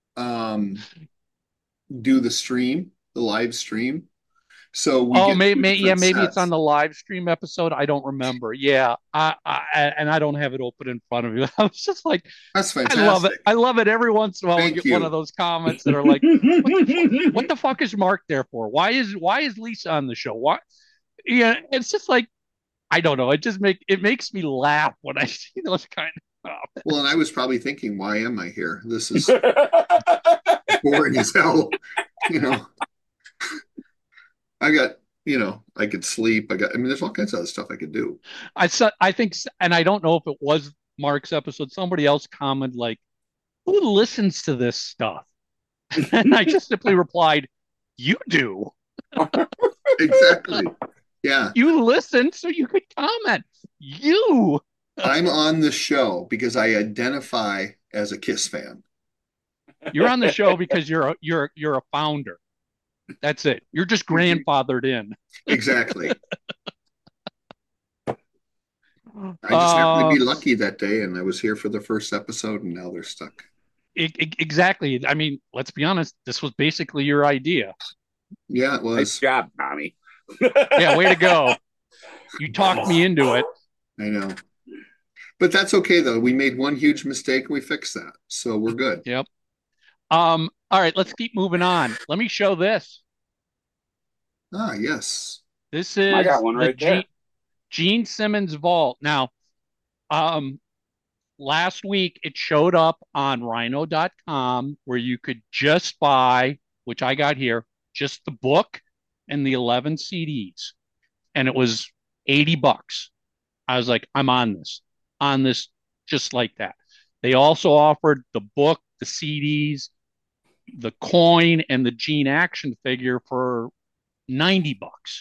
do the live stream. So maybe it's on the live stream episode. I don't remember. Yeah, and I don't have it open in front of you. I was just like, that's fantastic. I love it. Every once in a while, we get one of those comments that are like, what the fuck is Mark there for? Why is Lisa on the show? Why? Yeah, it's just like, I don't know. It makes me laugh when I see those kind of comments. Well, and I was probably thinking, why am I here? This is boring as hell. I could sleep. There's all kinds of other stuff I could do. I think, and I don't know if it was Mark's episode, somebody else commented like, who listens to this stuff? And I just simply replied, you do. Exactly. Yeah. You listen so you could comment. You. I'm on the show because I identify as a Kiss fan. You're on the show because you're a founder. That's it. You're just grandfathered in. Exactly. I just happened to be lucky that day, and I was here for the first episode, and now they're stuck. Exactly. I mean, let's be honest. This was basically your idea. Yeah, it was. Nice job, Tommy. Yeah, way to go. You talked me into it. I know. But that's okay, though. We made one huge mistake, and we fixed that. So we're good. Yep. All right, let's keep moving on. Let me show this. Ah, yes. This is I got one right there. Gene Simmons Vault. Now, last week it showed up on Rhino.com, where you could just buy, which I got here, just the book and the 11 CDs. And it was $80. I was like, I'm on this just like that. They also offered the book, the CDs, the coin and the Gene action figure for $90.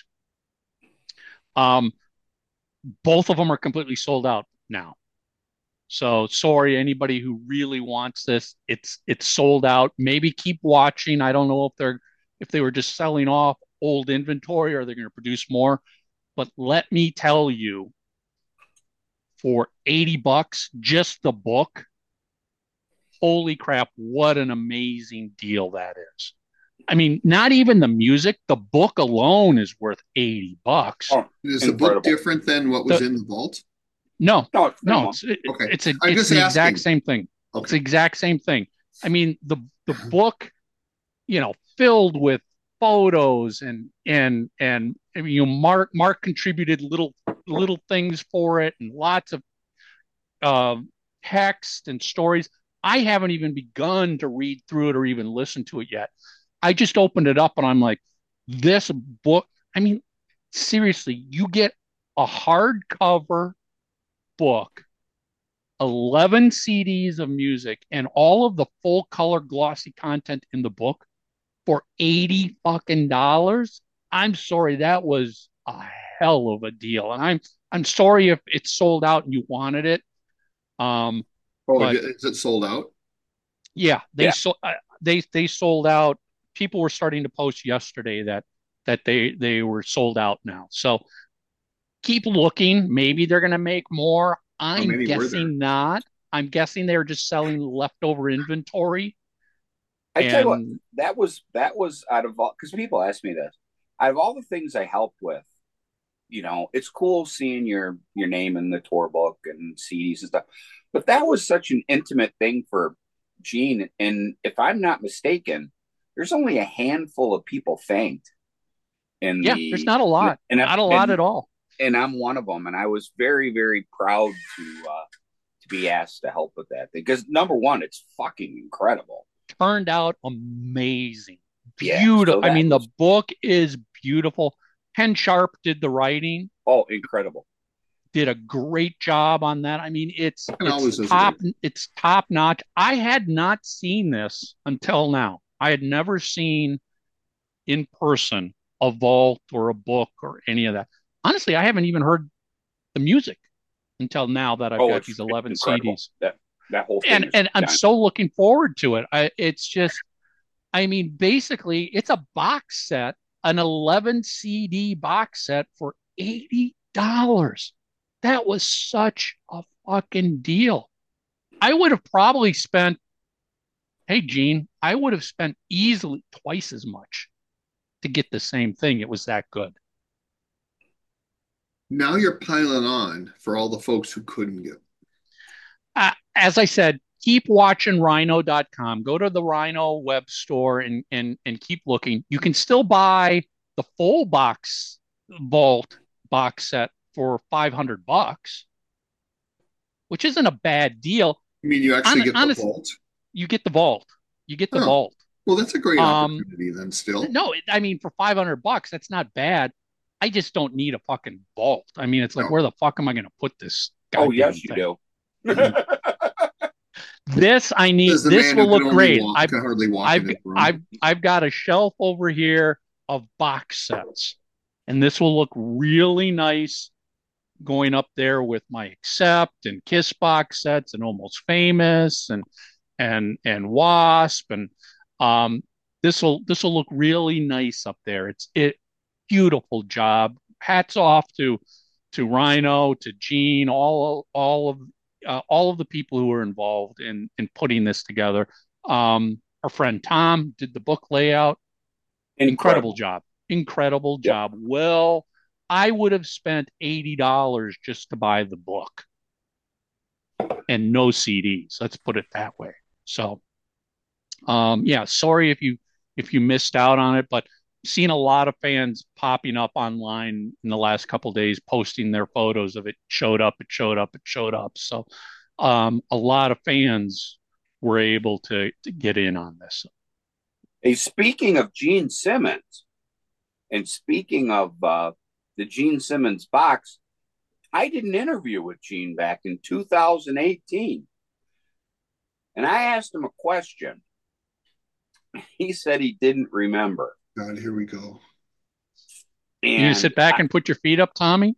Both of them are completely sold out now. So sorry, anybody who really wants this, it's sold out. Maybe keep watching. I don't know if they were just selling off old inventory or they're going to produce more. But let me tell you, for $80, just the book, holy crap, what an amazing deal that is. I mean, not even the music, the book alone is worth $80. Oh, Is the book different than what was in the vault? No, No, Okay. it's I'm the just exact asking. same thing. Okay. It's the exact same thing. I mean, the book, filled with photos and Mark contributed little things for it and lots of text and stories. I haven't even begun to read through it or even listen to it yet. I just opened it up and I'm like, this book, I mean, seriously, you get a hardcover book, 11 CDs of music, and all of the full color glossy content in the book for $80 fucking dollars. I'm sorry, that was a hell of a deal. And I'm sorry if it's sold out and you wanted it. But Is it sold out? yeah, they sold out. People were starting to post yesterday that they were sold out now. So keep looking. Maybe they're going to make more. I'm guessing not. I'm guessing they're just selling leftover inventory. I tell you what, that was out of all, because people ask me this. Out of all the things I helped with, it's cool seeing your name in the tour book and CDs and stuff. But that was such an intimate thing for Gene. And if I'm not mistaken, there's only a handful of people thanked. There's not a lot. Not a lot at all. And I'm one of them. And I was very, very proud to be asked to help with that thing. Because number one, it's fucking incredible. Turned out amazing. Beautiful. Yeah, so I mean, the book is beautiful. Ken Sharp did the writing. Oh, incredible. Did a great job on that. I mean, it's top notch. I had not seen this until now. I had never seen in person a vault or a book or any of that. Honestly, I haven't even heard the music until now that I've got these 11 CDs. That whole thing. And I'm so looking forward to it. It's just, I mean, basically, it's a box set, an 11 CD box set for $80. That was such a fucking deal. I would have probably spent, hey, Gene, I would have spent easily twice as much to get the same thing. It was that good. Now you're piling on for all the folks who couldn't get. As I said, keep watching rhino.com. Go to the Rhino web store and keep looking. You can still buy the full box vault box set for $500, which isn't a bad deal. You mean you actually get the vault? You get the vault. You get the vault. Well, that's a great opportunity then still. No, I mean, for $500, that's not bad. I just don't need a fucking vault. I mean, it's like, where the fuck am I going to put this? Oh, yes, you do. This I need. This will look great. I've got a shelf over here of box sets, and this will look really nice going up there with my Accept and Kiss box sets and Almost Famous and Wasp and this will look really nice up there. It's beautiful job. Hats off to Rhino, to Gene, all of the people who were involved in putting this together. Our friend Tom did the book layout. Incredible job. Well, I would have spent $80 just to buy the book and no CDs. Let's put it that way. So, sorry if you missed out on it, but seen a lot of fans popping up online in the last couple of days, posting their photos of it. Showed up. So, a lot of fans were able to get in on this. Hey, speaking of Gene Simmons, and speaking of the Gene Simmons box, I did an interview with Gene back in 2018, and I asked him a question. he said he didn't remember. God, here we go. You sit back and put your feet up, Tommy?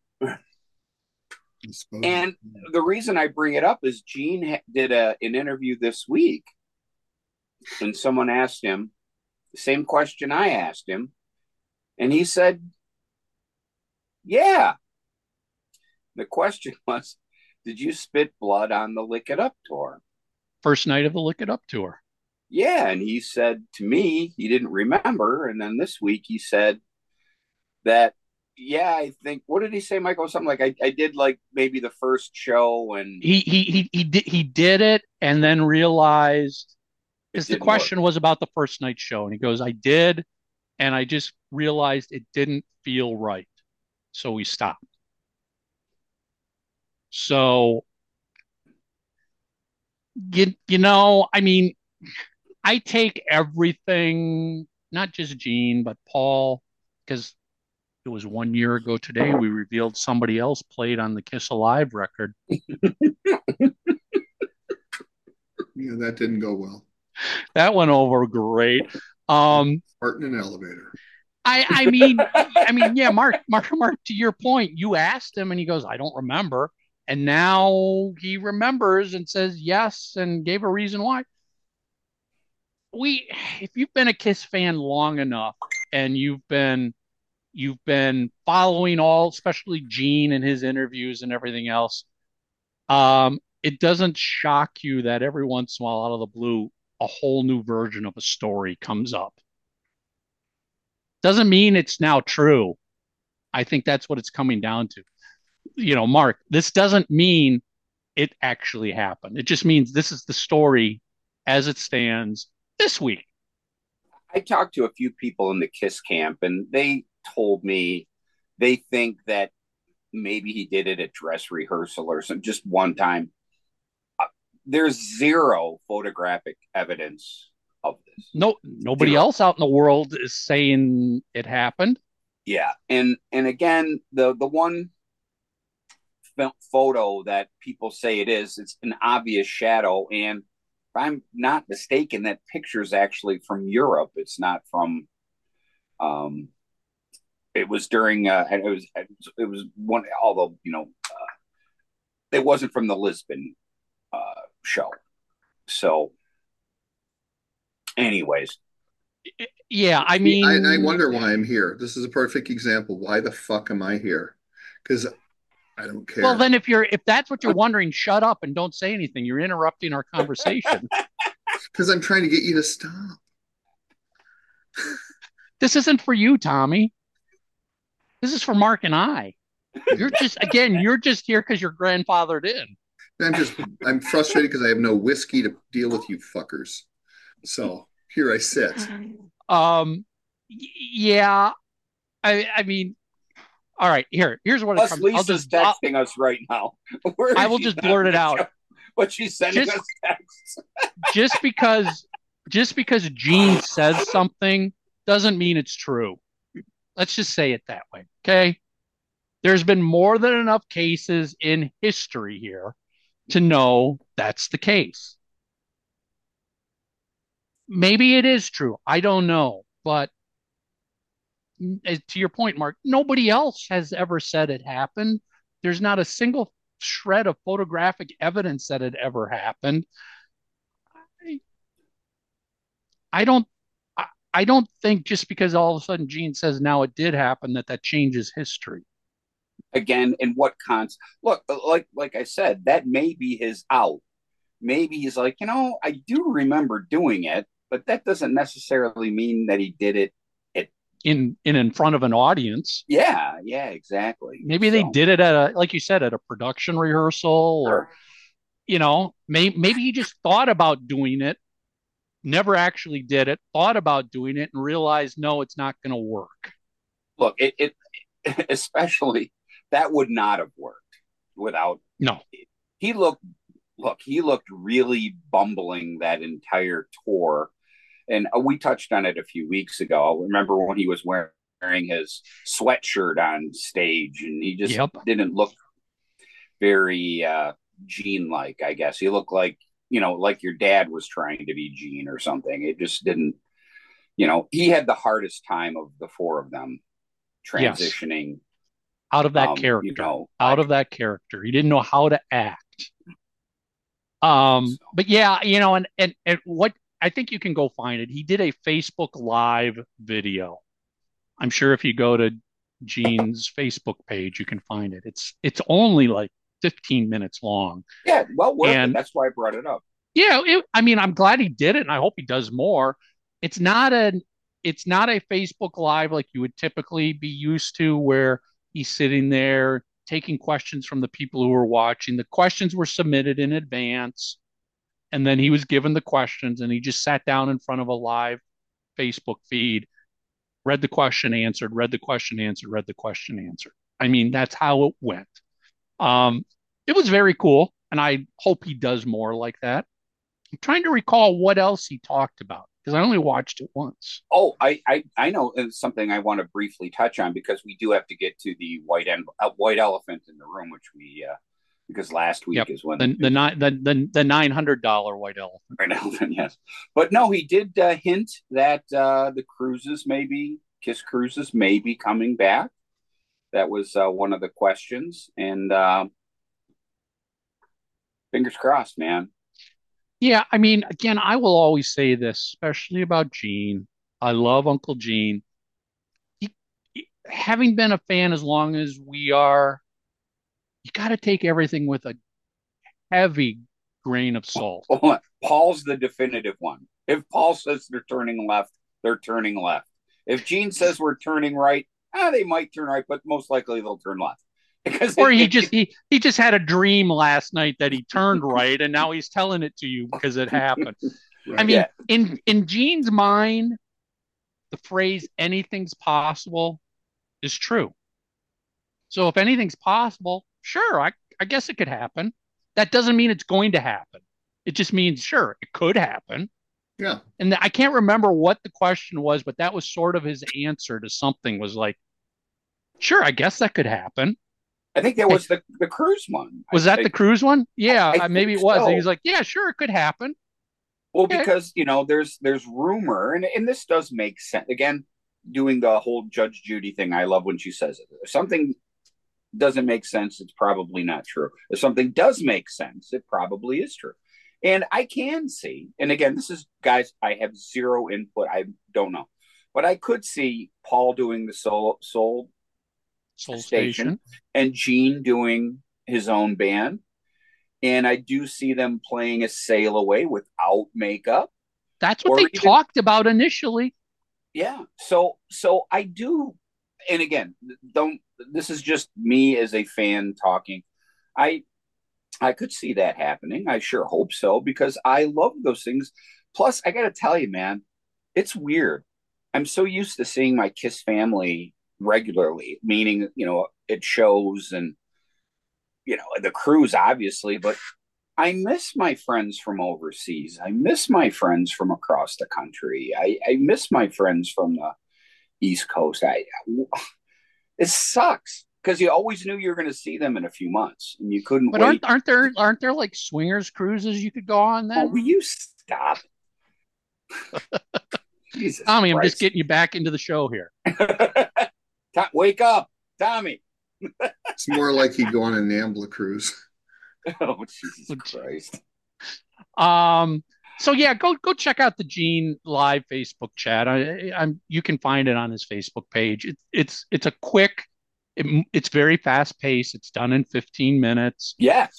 And the reason I bring it up is Gene did an interview this week, and someone asked him the same question I asked him, and he said, yeah. The question was, did you spit blood on the Lick It Up tour? First night of the Lick It Up tour. Yeah, and he said to me he didn't remember, and then this week he said that, yeah, I think, what did he say, Michael? Something like I did like maybe the first show, and he did it and then realized, because the question was about the first night show, and he goes, I did, and I just realized it didn't feel right, so we stopped. So you know, I mean, I take everything, not just Gene, but Paul, because it was 1 year ago today we revealed somebody else played on the Kiss Alive record. Yeah, that didn't go well. That went over great. Farting in an elevator. I mean, yeah, Mark, to your point, you asked him and he goes, I don't remember. And now he remembers and says yes and gave a reason why. If you've been a Kiss fan long enough and you've been following all, especially Gene and his interviews and everything else, it doesn't shock you that every once in a while, out of the blue, a whole new version of a story comes up. Doesn't mean it's now true. I think that's what it's coming down to. You know, Mark, this doesn't mean it actually happened. It just means this is the story as it stands this week. I talked to a few people in the Kiss camp, and they told me they think that maybe he did it at dress rehearsal or some, just one time. There's zero photographic evidence of this. Nobody zero. Else out in the world is saying it happened. Yeah, and again, the one photo that people say it's an obvious shadow, and if I'm not mistaken, that picture is actually from Europe. It's not from. It was during. It was one. Although it wasn't from the Lisbon show. So, anyways, yeah. I mean, I wonder why I'm here. This is a perfect example. Why the fuck am I here? Because I don't care. Well, then if that's what you're wondering, shut up and don't say anything. You're interrupting our conversation. Because I'm trying to get you to stop. This isn't for you, Tommy. This is for Mark and I. You're just here because you're grandfathered in. I'm frustrated because I have no whiskey to deal with you fuckers. So here I sit. Yeah. I mean, all right, here's what it's Lisa's texting us right now. I will just blurt it out. But she's sending us texts. just because Gene says something doesn't mean it's true. Let's just say it that way, okay? There's been more than enough cases in history here to know that's the case. Maybe it is true. I don't know. But to your point, Mark, nobody else has ever said it happened. There's not a single shred of photographic evidence that it ever happened. I don't think just because all of a sudden Gene says now it did happen that changes history. Again, in what context? Look, like I said, that may be his out. Maybe he's like, I do remember doing it, but that doesn't necessarily mean that he did it in front of an audience. Yeah, exactly. Maybe they did it at like you said, at a production rehearsal, or maybe he just thought about doing it, never actually did it, thought about doing it, and realized no, it's not going to work. Look, it especially that would not have worked without. No, he looked really bumbling that entire tour. And we touched on it a few weeks ago. I remember when he was wearing his sweatshirt on stage, and he just didn't look very Gene-like, I guess. He looked like, like your dad was trying to be Gene or something. It just didn't. he had the hardest time of the four of them transitioning out of that character. Out of that character. He didn't know how to act. But yeah, and what I think you can go find it. He did a Facebook Live video. I'm sure if you go to Gene's Facebook page, you can find it. It's only like 15 minutes long. Yeah, well worth it. That's why I brought it up. Yeah, I'm glad he did it, and I hope he does more. It's not a Facebook Live like you would typically be used to, where he's sitting there taking questions from the people who were watching. The questions were submitted in advance, and then he was given the questions, and he just sat down in front of a live Facebook feed, read the question, answered, read the question, answered, read the question, answered. That's how it went. It was very cool, and I hope he does more like that. I'm trying to recall what else he talked about, because I only watched it once. Oh, I know it's something I want to briefly touch on, because we do have to get to the white elephant in the room, which we because last week is when the $900 white elephant. White elephant, yes. But no, he did hint that the Kiss cruises may be coming back. That was one of the questions, and fingers crossed, man. Yeah, again, I will always say this, especially about Gene. I love Uncle Gene. Having been a fan as long as we are, you got to take everything with a heavy grain of salt. Paul's the definitive one. If Paul says they're turning left, they're turning left. If Gene says we're turning right, they might turn right, but most likely they'll turn left. Or he just had a dream last night that he turned right, and now he's telling it to you because it happened. Right. In Gene's mind, the phrase "anything's possible" is true. So if anything's possible, sure, I guess it could happen. That doesn't mean it's going to happen. It just means, sure, it could happen. Yeah. And I can't remember what the question was, but that was sort of his answer to something, was like, sure, I guess that could happen. I think that was the cruise one. Was that the cruise one? Yeah, maybe it was. So. He was like, yeah, sure, it could happen. Well, because, there's rumor, and this does make sense. Again, doing the whole Judge Judy thing, I love when she says it. If something doesn't make sense, it's probably not true. If something does make sense, it probably is true. And I can see, and again, this is, guys, I have zero input. I don't know. But I could see Paul doing the Soul Station and Gene doing his own band. And I do see them playing a Sail Away without makeup. That's what they talked about initially. Yeah. So I do. And again, this is just me as a fan talking. I could see that happening. I sure hope so, because I love those things. Plus, I got to tell you, man, it's weird. I'm so used to seeing my Kiss family regularly, meaning, it shows and, the cruise, obviously, but I miss my friends from overseas. I miss my friends from across the country. I miss my friends from the East Coast. It sucks, because you always knew you were going to see them in a few months, and you couldn't. But wait. aren't there like swingers cruises you could go on then? Oh, will you stop? Jesus Tommy, Christ. I'm just getting you back into the show here. Wake up, Tommy. It's more like he'd go on a NAMBLA cruise. Oh, Jesus Christ. So yeah, go check out the Gene live Facebook chat. You can find it on his Facebook page. It's a quick. It's very fast paced. It's done in 15 minutes. Yes.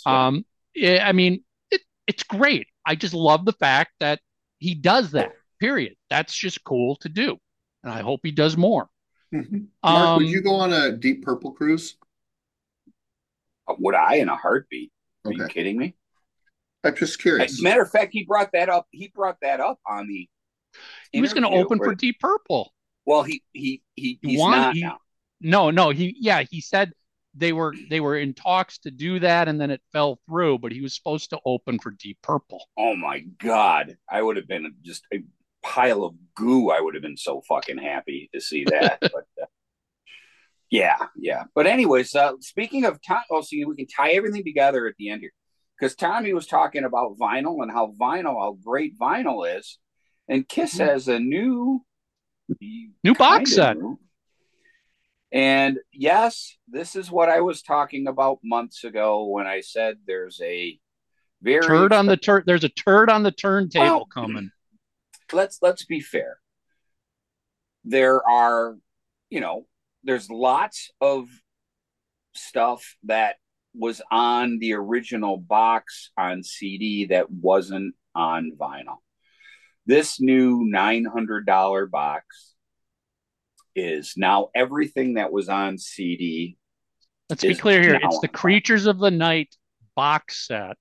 It's great. I just love the fact that he does that. Period. That's just cool to do, and I hope he does more. Mm-hmm. Mark, would you go on a Deep Purple cruise? Would I, in a heartbeat? Are you Okay. kidding me? I'm just curious. As a matter of fact, he brought that up. He brought that up on the. He was going to open for Deep Purple. Well, he's not now. No. He said they were in talks to do that, and then it fell through. But he was supposed to open for Deep Purple. Oh my God! I would have been just a pile of goo. I would have been so fucking happy to see that. But yeah. But anyways, speaking of Tom, see, we can tie everything together at the end here, because Tommy was talking about vinyl and how great vinyl is, and Kiss has a new New box set. And yes, this is what I was talking about months ago when I said there's a very turd on the there's a turd on the turntable coming. Let's be fair. There are, there's lots of stuff that was on the original box on CD that wasn't on vinyl. This new $900 box is now everything that was on CD. Let's be clear here. It's the Creatures of the Night box set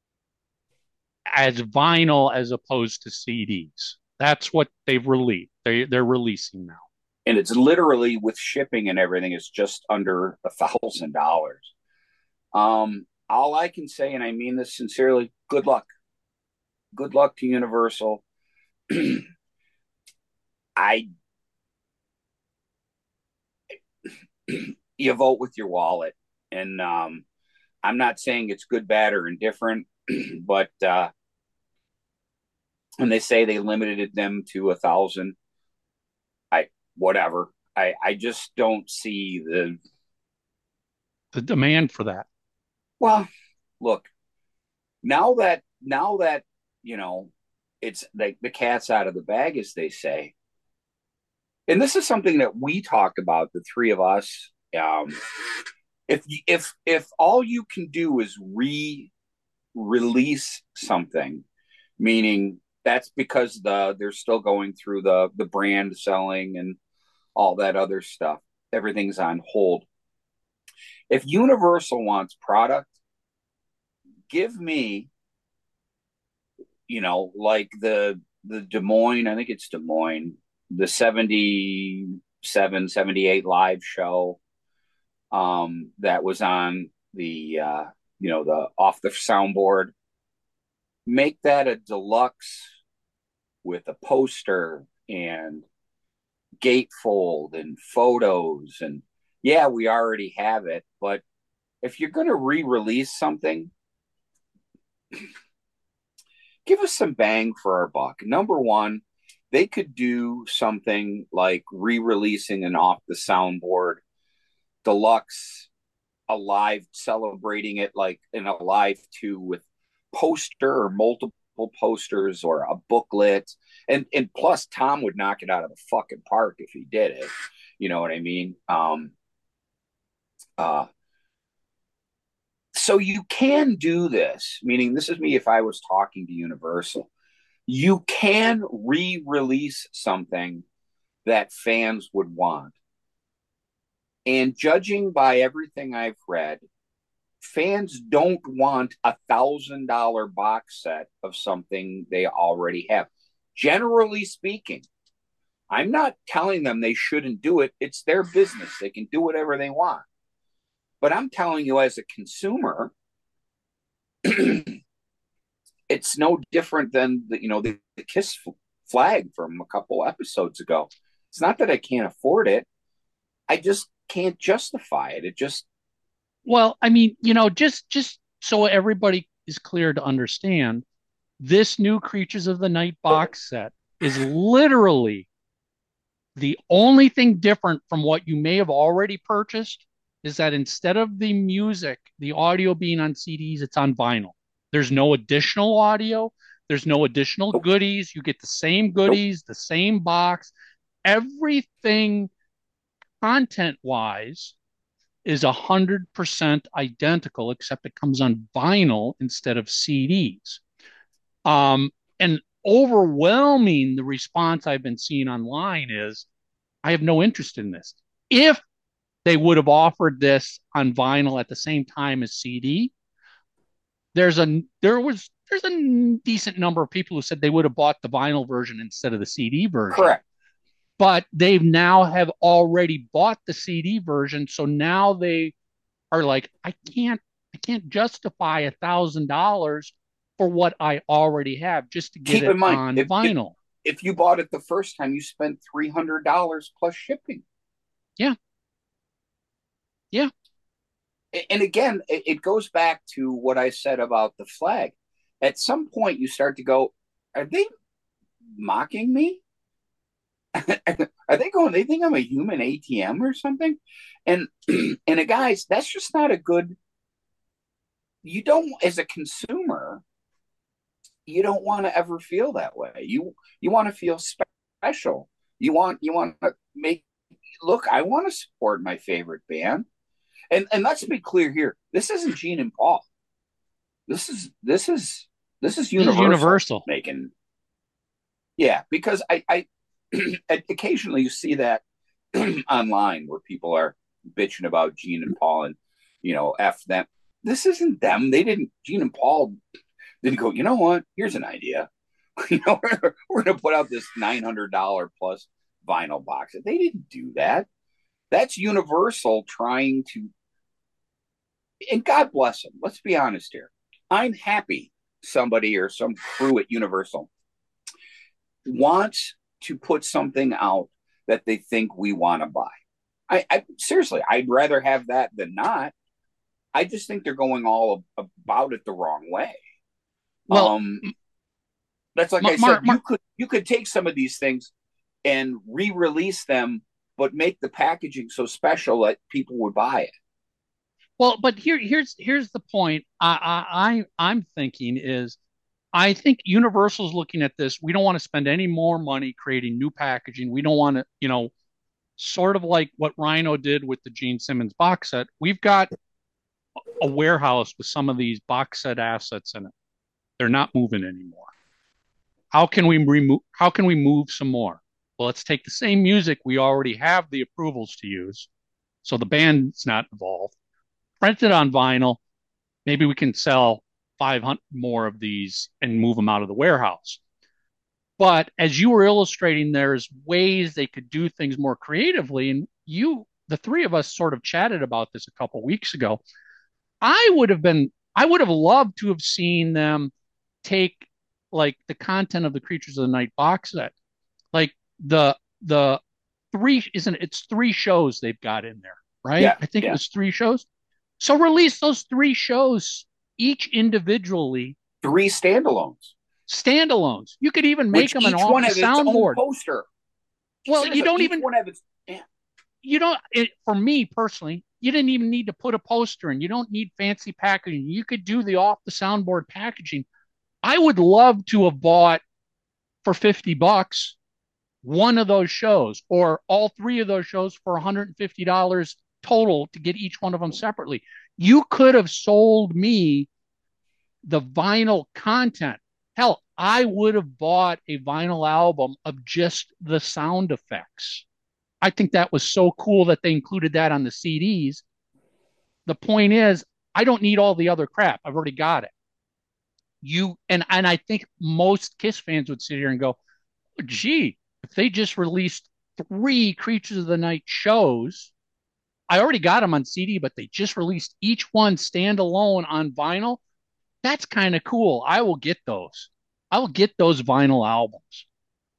as vinyl as opposed to CDs. That's what they've released. They're releasing now. And it's literally, with shipping and everything, it's just under $1,000. All I can say, and I mean this sincerely, good luck. Good luck to Universal. You vote with your wallet. And I'm not saying it's good, bad, or indifferent, but when they say they limited them to 1,000, whatever. I just don't see the demand for that. Well, look, now that it's like the cat's out of the bag, as they say. And this is something that we talk about, the three of us. If all you can do is re-release something, meaning that's because they're still going through the brand selling and all that other stuff. Everything's on hold. If Universal wants product, give me, like the Des Moines, I think it's Des Moines, the 77, 78 live show that was on the off the soundboard. Make that a deluxe with a poster and gatefold and photos, and yeah, we already have it, but if you're going to re-release something, give us some bang for our buck. Number one, they could do something like re-releasing an off the soundboard deluxe, a live, celebrating it like in a live 2 with poster or multiple posters or a booklet, and plus Tom would knock it out of the fucking park if he did it. You know what I mean? So you can do this, meaning this is me if I was talking to Universal. You can re-release something that fans would want. And judging by everything I've read, fans don't want $1,000 box set of something they already have. Generally speaking, I'm not telling them they shouldn't do it. It's their business. They can do whatever they want. But I'm telling you, as a consumer, it's no different than the Kiss flag from a couple episodes ago. It's not that I can't afford it. I just can't justify it. Well, I mean, just so everybody is clear to understand, this new Creatures of the Night box set is literally the only thing different from what you may have already purchased is that instead of the music, the audio being on CDs, it's on vinyl. There's no additional audio. There's no additional goodies. You get the same goodies, the same box. Everything content-wise is 100% identical, except it comes on vinyl instead of CDs. And overwhelming the response I've been seeing online is, I have no interest in this. If they would have offered this on vinyl at the same time as CD, there's a decent number of people who said they would have bought the vinyl version instead of the CD version. Correct. But they now have already bought the CD version, so now they are like, I can't justify $1,000 for what I already have just to get it on vinyl. If you bought it the first time, you spent $300 plus shipping. Yeah. Yeah. And again, it goes back to what I said about the flag. At some point, you start to go, are they mocking me? Are they going? They think I'm a human ATM or something? And guys, that's just not a good. You don't, as a consumer, you don't want to ever feel that way. You want to feel special. You want to make look. I want to support my favorite band, and let's be clear here. This isn't Gene and Paul. This is Universal making. Yeah, because I occasionally you see that online where people are bitching about Gene and Paul and F them. This isn't them. Gene and Paul didn't go, you know what? Here's an idea. We're going to put out this $900 plus vinyl box. They didn't do that. That's Universal trying to, and God bless them. Let's be honest here. I'm happy somebody or some crew at Universal wants to put something out that they think we want to buy. I seriously, I'd rather have that than not. I just think they're going all about it the wrong way. Well, that's like I said, you could take some of these things and re-release them, but make the packaging so special that people would buy it. Well, but here's the point. I'm thinking is, I think Universal's looking at this. We don't want to spend any more money creating new packaging. We don't want to, sort of like what Rhino did with the Gene Simmons box set. We've got a warehouse with some of these box set assets in it. They're not moving anymore. How can we move some more? Well, let's take the same music we already have the approvals to use, so the band's not involved. Print it on vinyl. Maybe we can sell 500 more of these and move them out of the warehouse. But as you were illustrating, there's ways they could do things more creatively. And the three of us sort of chatted about this a couple weeks ago. I would have loved to have seen them take like the content of the Creatures of the Night box set, like the it's 3 shows they've got in there, right? Yeah, I think it was 3 shows. So release those 3 shows each individually. 3 standalones. You could even make them an off the soundboard poster. Well, seriously, you don't even. Yeah. You don't. For me personally, you didn't even need to put a poster in. You don't need fancy packaging. You could do the off the soundboard packaging. I would love to have bought for $50 one of those shows, or all 3 of those shows for $150 total to get each one of them separately. You could have sold me the vinyl content. Hell, I would have bought a vinyl album of just the sound effects. I think that was so cool that they included that on the CDs. The point is, I don't need all the other crap. I've already got it. And I think most Kiss fans would sit here and go, gee, if they just released 3 Creatures of the Night shows, I already got them on CD, but they just released each one standalone on vinyl. That's kind of cool. I will get those. I will get those vinyl albums.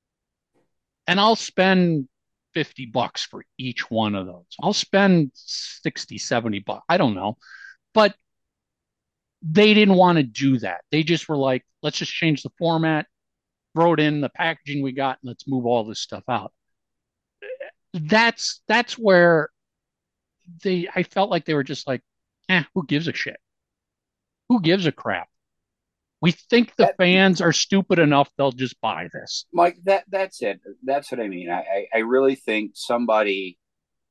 And I'll spend $50 for each one of those. I'll spend $60, $70. I don't know. But they didn't want to do that. They just were like, let's just change the format, throw it in the packaging we got, and let's move all this stuff out. That's where I felt like they were just like, who gives a shit? Who gives a crap? We think the fans are stupid enough, they'll just buy this. Mike, that's it. That's what I mean. I really think somebody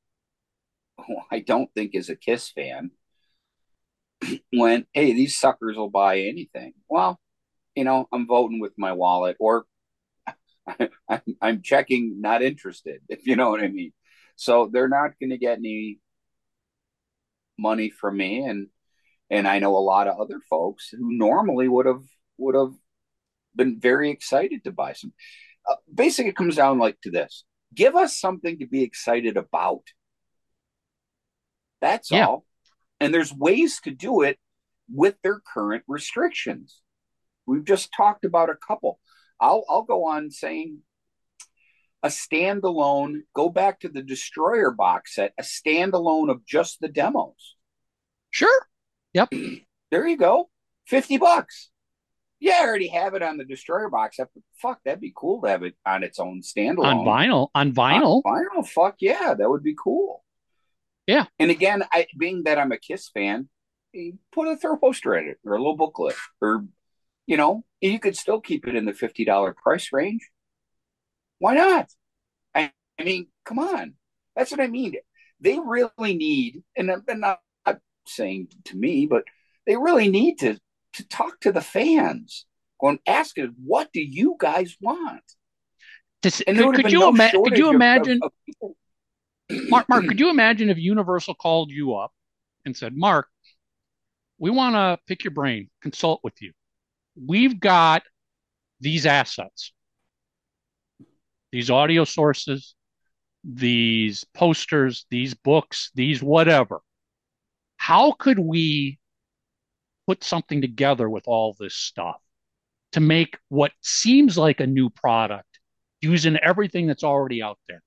who I don't think is a Kiss fan went, hey, these suckers will buy anything. Well, I'm voting with my wallet, or I'm checking not interested, if you know what I mean. So they're not going to get any money from me, and I know a lot of other folks who normally would have been very excited to buy some. Basically, it comes down to this: give us something to be excited about. That's all. And there's ways to do it with their current restrictions. We've just talked about a couple. I'll go on saying a standalone. Go back to the Destroyer box set. A standalone of just the demos. Sure. Yep. There you go. $50. Yeah, I already have it on the Destroyer box. Fuck, that'd be cool to have it on its own standalone. On vinyl. On vinyl. On vinyl, fuck yeah, that would be cool. Yeah. And again, being that I'm a Kiss fan, throw a poster in it or a little booklet, or you could still keep it in the $50 price range. Why not? I mean, come on. That's what I mean. They really need, and I'm not saying to me, but they really need to talk to the fans. Go and ask it, what do you guys want? Could you imagine, Mark, could you imagine if Universal called you up and said, Mark, we want to pick your brain, consult with you. We've got these assets, these audio sources, these posters, these books, these whatever. How could we put something together with all this stuff to make what seems like a new product using everything that's already out there?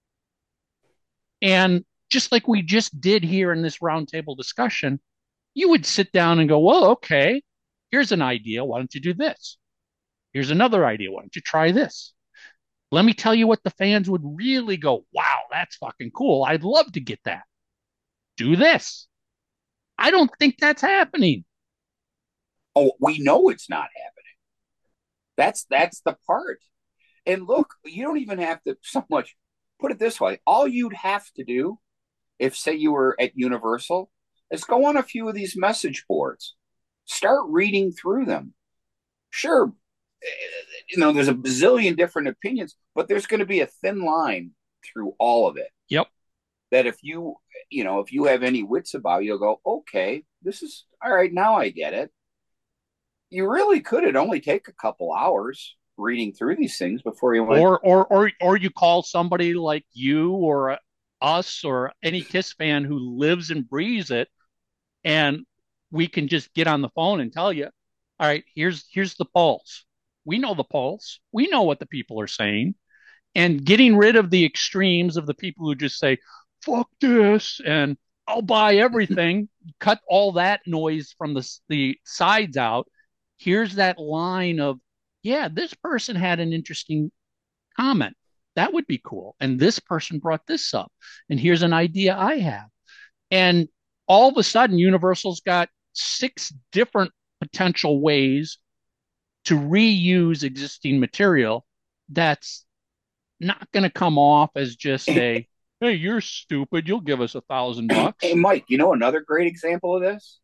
And just like we just did here in this roundtable discussion, you would sit down and go, well, okay, here's an idea. Why don't you do this? Here's another idea. Why don't you try this? Let me tell you what the fans would really go, wow, that's fucking cool. I'd love to get that. Do this. I don't think that's happening. Oh, we know it's not happening. That's the part. And look, you don't even have to so much put it this way. All you'd have to do, if say you were at Universal, is go on a few of these message boards. Start reading through them. Sure, there's a bazillion different opinions, but there's going to be a thin line through all of it. Yep. That if you have any wits about you, you'll go, okay, this is all right. Now I get it. You really could. It only take a couple hours reading through these things before you went. Or you call somebody like you or us or any Kiss fan who lives and breathes it, and we can just get on the phone and tell you, all right, here's the pulse. We know the pulse. We know what the people are saying. And getting rid of the extremes of the people who just say, fuck this, and I'll buy everything. Cut all that noise from the sides out. Here's that line of, yeah, this person had an interesting comment. That would be cool. And this person brought this up. And here's an idea I have. And all of a sudden, Universal's got 6 different potential ways to reuse existing material that's not going to come off as just a, hey, you're stupid. You'll give us $1,000. Hey, Mike, another great example of this?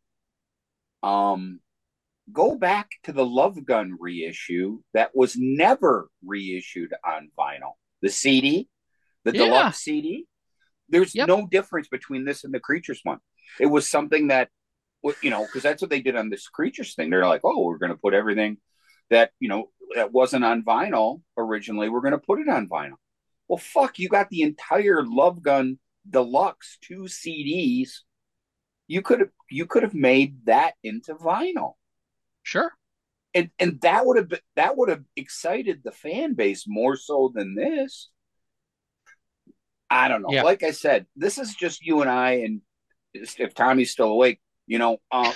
Go back to the Love Gun reissue that was never reissued on vinyl. The CD, the deluxe CD. There's no difference between this and the Creatures one. It was something that, because that's what they did on this Creatures thing. They're like, oh, we're going to put everything that, that wasn't on vinyl originally. We're going to put it on vinyl. Well, fuck, you got the entire Love Gun deluxe 2 CDs. You could have made that into vinyl. Sure. And that would have excited the fan base more so than this. I don't know. Yeah. Like I said, this is just you and I, and if Tommy's still awake, I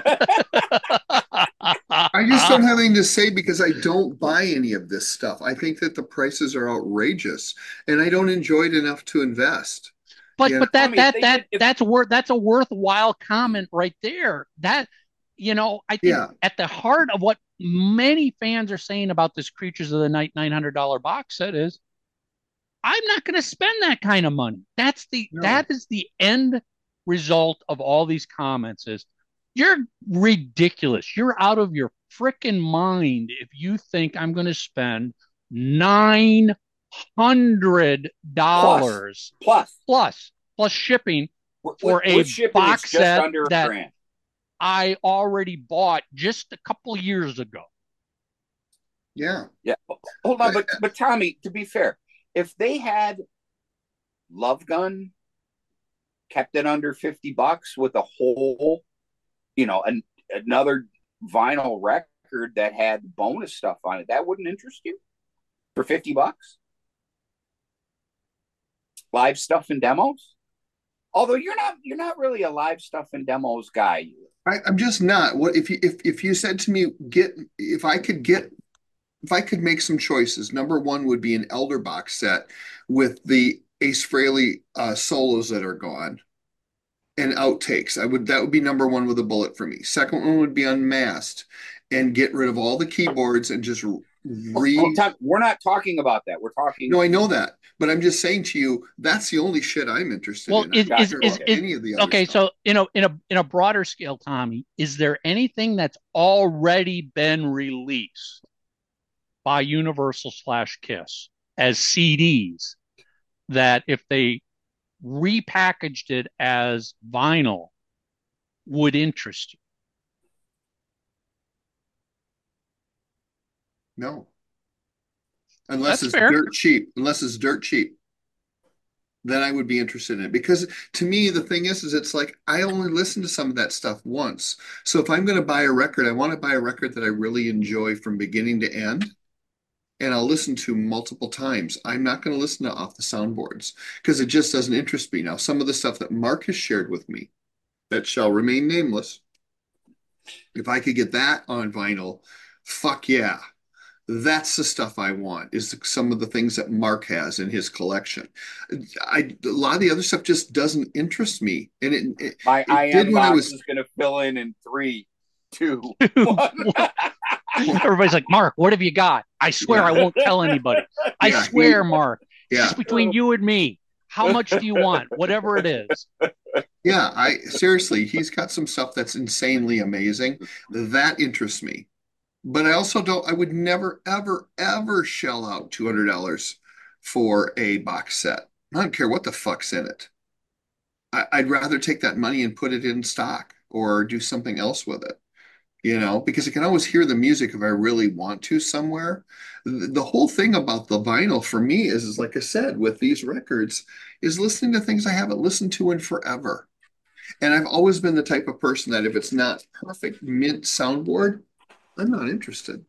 just don't have anything to say because I don't buy any of this stuff. I think that the prices are outrageous, and I don't enjoy it enough to invest. But that's a worthwhile comment right there. That I think at the heart of what many fans are saying about this Creatures of the Night $900 box set is, I'm not going to spend that kind of money. That is the end result of all these comments is, you're ridiculous. You're out of your freaking mind if you think I'm going to spend $900 plus shipping for a box set under that $1,000. I already bought just a couple years ago. Yeah. Hold on, but Tommy, to be fair, if they had Love Gun, kept it under $50 with a whole, another vinyl record that had bonus stuff on it, that wouldn't interest you for $50? Live stuff and demos? Although you're not really a live stuff and demos guy. I'm just not. What if you said to me, if I could make some choices, number one would be an Elder box set with the Ace Frehley solos that are gone and outtakes. That would be number one with a bullet for me. Second one would be Unmasked and get rid of all the keyboards and just We're not talking about that. We're talking. No, I know that, but I'm just saying to you, that's the only shit I'm interested Well, in. is I don't care about any of the other okay? stuff. So in a broader scale, Tommy, is there anything that's already been released by Universal / Kiss as CDs that if they repackaged it as vinyl would interest you? No, unless That's it's fair. dirt cheap. Unless it's dirt cheap, then I would be interested in it. Because to me, the thing is it's like I only listen to some of that stuff once. So if I'm going to buy a record, I want to buy a record that I really enjoy from beginning to end. And I'll listen to multiple times. I'm not going to listen to off the soundboards because it just doesn't interest me. Now, some of the stuff that Mark has shared with me that shall remain nameless, if I could get that on vinyl, fuck yeah. That's the stuff I want, is some of the things that Mark has in his collection. A lot of the other stuff just doesn't interest me. And My it IM did when I box was is going to fill in 3, 2, 1. Everybody's like, Mark, what have you got? I swear I won't tell anybody. I Yeah, swear, Mark. It's yeah. just between you and me. How much do you want? Whatever it is. Yeah, I seriously, he's got some stuff that's insanely amazing. That interests me. But I would never, ever, ever shell out $200 for a box set. I don't care what the fuck's in it. I'd rather take that money and put it in stock or do something else with it, because I can always hear the music if I really want to somewhere. The whole thing about the vinyl for me is like I said, with these records, is listening to things I haven't listened to in forever. And I've always been the type of person that if it's not perfect mint soundboard, I'm not interested.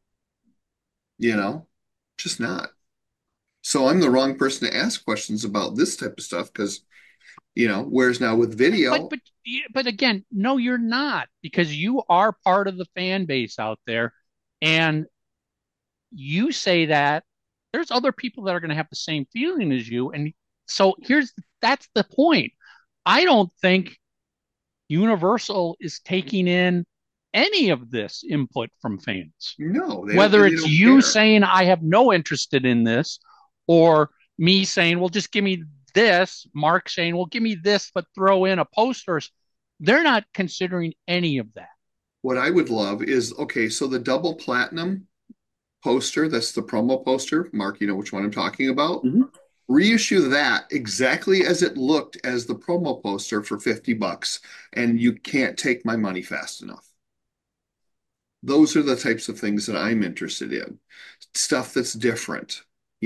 Just not. So I'm the wrong person to ask questions about this type of stuff because, whereas now with video, But again, no, you're not, because you are part of the fan base out there, and you say that there's other people that are going to have the same feeling as you, and so that's the point. I don't think Universal is taking in any of this input from fans. no, Whether they it's don't you care. saying I have no interest in this, or me saying, well, just give me this, Mark saying, well, give me this, but throw in a poster. They're not considering any of that. What I would love is, okay, so the double platinum poster, that's the promo poster. Mark, you know which one I'm talking about. Mm-hmm. Reissue that exactly as it looked as the promo poster for $50, and you can't take my money fast enough. Those are the types of things that I'm interested in. Stuff that's different,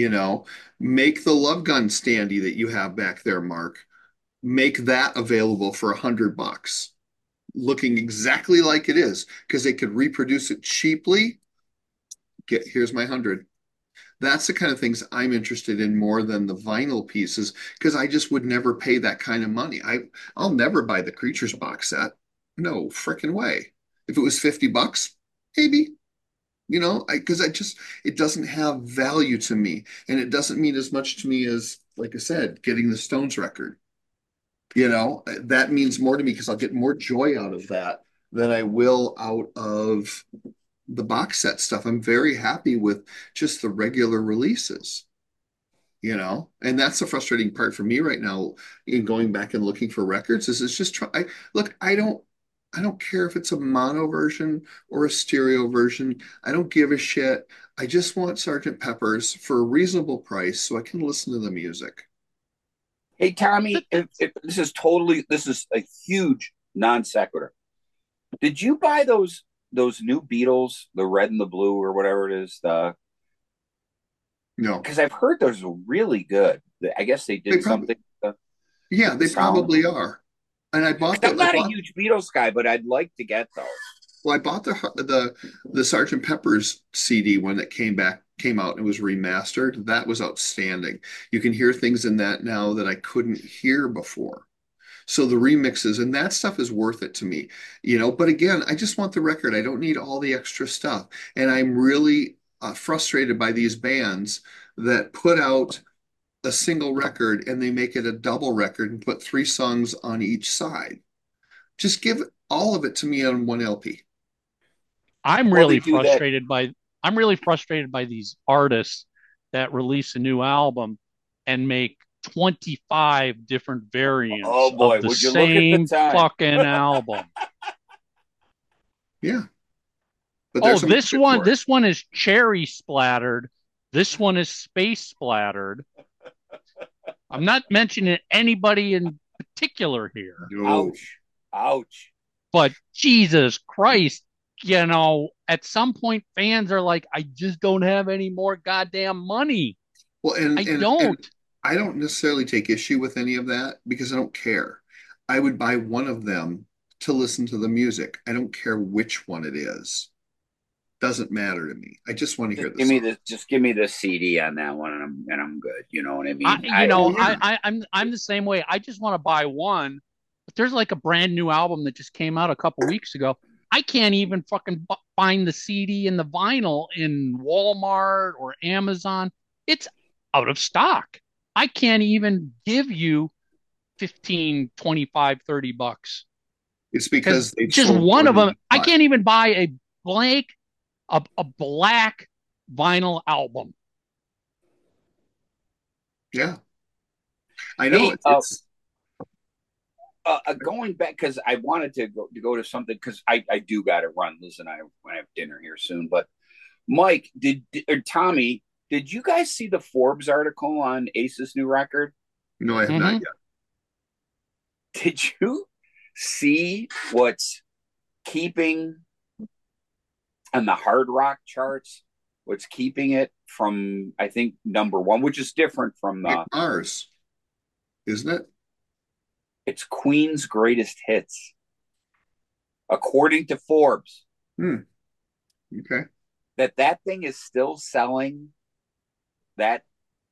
Make the Love Gun standee that you have back there, Mark. Make that available for $100, looking exactly like it is, because they could reproduce it cheaply. Here's my 100. That's the kind of things I'm interested in more than the vinyl pieces, because I just would never pay that kind of money. I'll never buy the Creatures box set. No freaking way. If it was $50, maybe, because it doesn't have value to me, and it doesn't mean as much to me as, like I said, getting the Stones record. That means more to me because I'll get more joy out of that than I will out of the box set stuff. I'm very happy with just the regular releases, and that's the frustrating part for me right now in going back and looking for records is it's just look, I don't care if it's a mono version or a stereo version. I don't give a shit. I just want Sergeant Pepper's for a reasonable price so I can listen to the music. Hey, Tommy, this is a huge non sequitur. Did you buy those new Beatles, the red and the blue or whatever it is? No, because I've heard those are really good. I guess they did something. Yeah, they probably are. And I bought I'm not a huge Beatles guy, but I'd like to get those. Well, I bought the Sergeant Pepper's CD when it came out and it was remastered. That was outstanding. You can hear things in that now that I couldn't hear before. So the remixes and that stuff is worth it to me, but again, I just want the record. I don't need all the extra stuff. And I'm really frustrated by these bands that put out a single record and they make it a double record and put 3 songs on each side. Just give all of it to me on one LP. I'm really frustrated by these artists that release a new album and make 25 different variants of the same fucking album. Yeah. But this one is cherry splattered. This one is space splattered. I'm not mentioning anybody in particular here. No. Ouch. But Jesus Christ, at some point fans are like, I just don't have any more goddamn money. Well, I don't. I don't necessarily take issue with any of that because I don't care. I would buy one of them to listen to the music. I don't care which one it is. Doesn't matter to me. I just want to hear the song. Just give me the CD on that one, and I'm good. You know what I mean? I'm the same way. I just want to buy one. But there's like a brand new album that just came out a couple weeks ago. I can't even fucking find the CD and the vinyl in Walmart or Amazon. It's out of stock. I can't even give you 15, 25, 30 bucks. It's because it's just one of them. I can't even buy a black vinyl album. Yeah. I know. Going back, because I wanted to go to something, because I do got to run. Liz and I have dinner here soon. But Mike, or Tommy, did you guys see the Forbes article on Ace's new record? No, I have not yet. Did you see what's keeping on the hard rock charts? What's keeping it from, I think, #1, which is different from Mars, isn't it? It's Queen's Greatest Hits, according to Forbes. Okay. That thing is still selling. That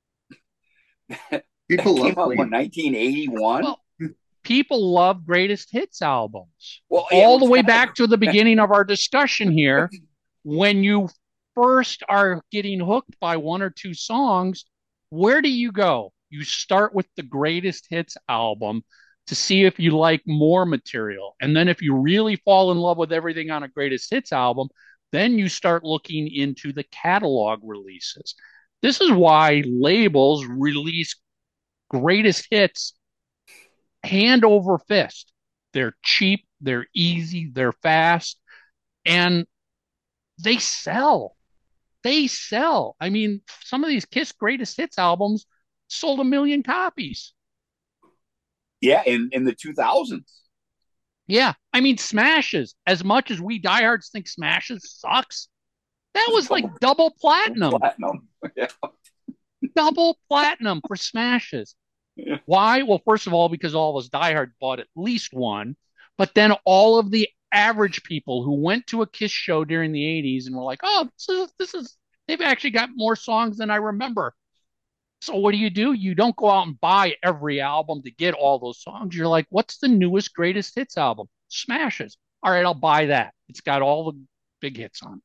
people that love came out Queen. in 1981. Well, people love greatest hits albums. Well, all the way back to the beginning of our discussion here, when you first are getting hooked by one or two songs, where do you go? You start with the greatest hits album to see if you like more material. And then if you really fall in love with everything on a greatest hits album, then you start looking into the catalog releases. This is why labels release greatest hits hand over fist. They're cheap, they're easy, they're fast, and they sell. They sell. I mean, some of these Kiss greatest hits albums sold 1 million copies. Yeah, in the 2000s. Yeah, I mean, Smashes. As much as we diehards think Smashes sucks, that was like double platinum. Yeah. Double platinum for Smashes. Yeah. Why? Well, first of all, because all of us diehards bought at least one, but then all of the average people who went to a Kiss show during the 80s and were like, oh, this is they've actually got more songs than I remember. So what do? You don't go out and buy every album to get all those songs. You're like, what's the newest greatest hits album? Smashes. All right, I'll buy that. It's got all the big hits on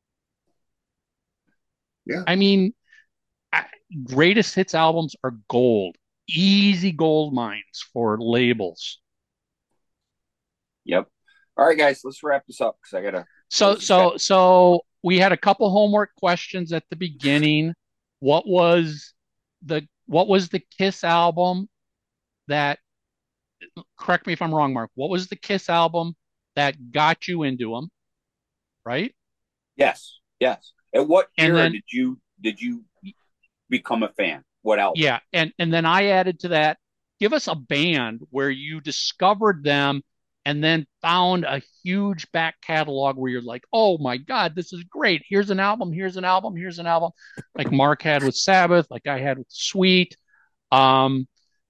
it. Yeah. I mean, greatest hits albums are gold. Easy gold mines for labels. Yep. All right, guys, let's wrap this up because I gotta. So we had a couple homework questions at the beginning. What was the Kiss album that? Correct me if I'm wrong, Mark. What was the Kiss album that got you into them? Right. Yes. At what era did you become a fan? What album? Yeah, and then I added to that. Give us a band where you discovered them and then found a huge back catalog where you're like, oh my God, this is great. Here's an album, here's an album, here's an album. Like Mark had with Sabbath, like I had with Sweet. And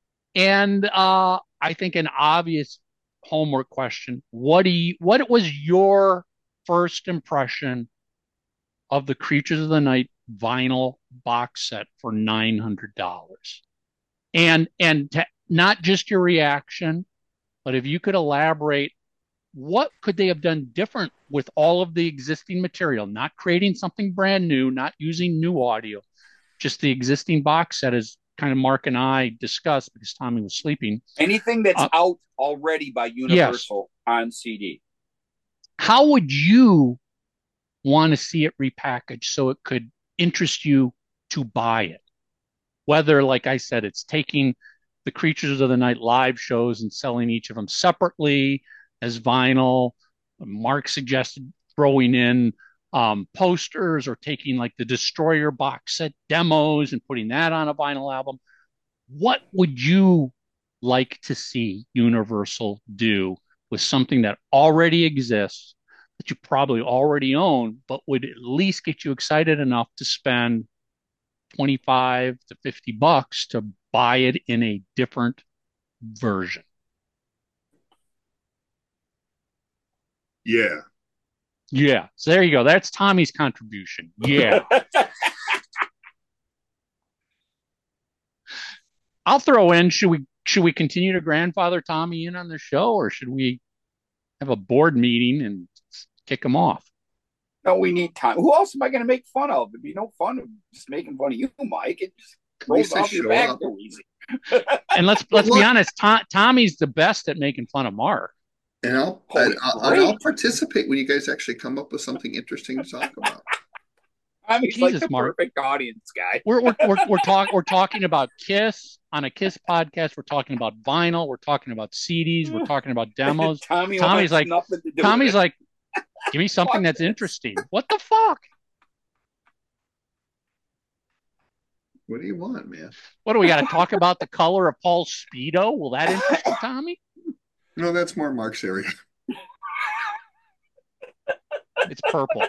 I think an obvious homework question, what was your first impression of the Creatures of the Night vinyl box set for $900? And not just your reaction, but if you could elaborate, what could they have done different with all of the existing material, not creating something brand new, not using new audio, just the existing box set as kind of Mark and I discussed because Tommy was sleeping. Anything that's out already by Universal on CD. How would you want to see it repackaged so it could interest you to buy it? Whether, like I said, it's taking the Creatures of the Night live shows and selling each of them separately as vinyl. Mark suggested throwing in posters or taking like the Destroyer box set demos and putting that on a vinyl album. What would you like to see Universal do with something that already exists, that you probably already own, but would at least get you excited enough to spend 25 to 50 bucks to buy it in a different version? Yeah. Yeah. So there you go. That's Tommy's contribution. Yeah. I'll throw in, should we continue to grandfather Tommy in on the show, or should we have a board meeting and kick him off? No, we need time. Who else am I going to make fun of? It'd be no fun of just making fun of you, Mike. It just rolls off your back so easy. And let's be honest, Tommy's the best at making fun of Mark. And I'll participate when you guys actually come up with something interesting to talk about. I mean, like the perfect audience guy. We're talking about Kiss on a Kiss podcast. We're talking about vinyl. We're talking about CDs. We're talking about demos. Tommy's like, give me something that's interesting. What the fuck? What do you want, man? What do we got to talk about? The color of Paul's Speedo? Will that interest you, Tommy? No, that's more Mark's area. It's purple.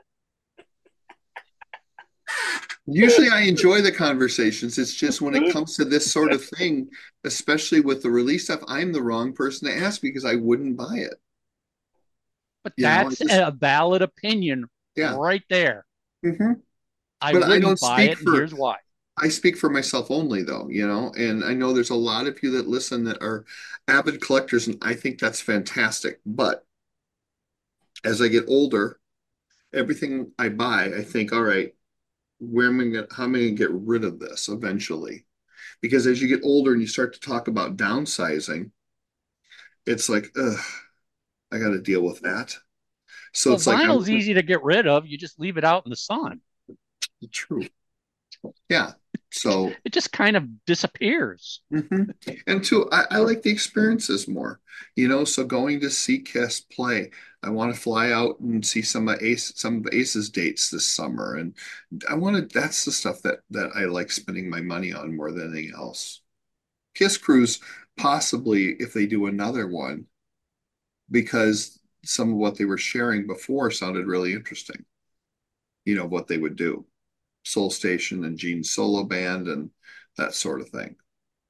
Usually I enjoy the conversations. It's just when it comes to this sort of thing, especially with the release stuff, I'm the wrong person to ask because I wouldn't buy it. But that's a valid opinion right there. Mm-hmm. I wouldn't buy it, and here's why. I speak for myself only, though, and I know there's a lot of you that listen that are avid collectors, and I think that's fantastic. But as I get older, everything I buy, I think, all right, how am I going to get rid of this eventually? Because as you get older and you start to talk about downsizing, it's like, ugh, I got to deal with that. So it's like vinyl's easy to get rid of. You just leave it out in the sun. True. Yeah. So it just kind of disappears. Mm-hmm. And two, I like the experiences more, so going to see Kiss play. I want to fly out and see some of Ace's dates this summer. And that's the stuff that I like spending my money on more than anything else. Kiss Cruise, possibly if they do another one, because some of what they were sharing before sounded really interesting. What they would do. Soul Station and Gene's solo band and that sort of thing.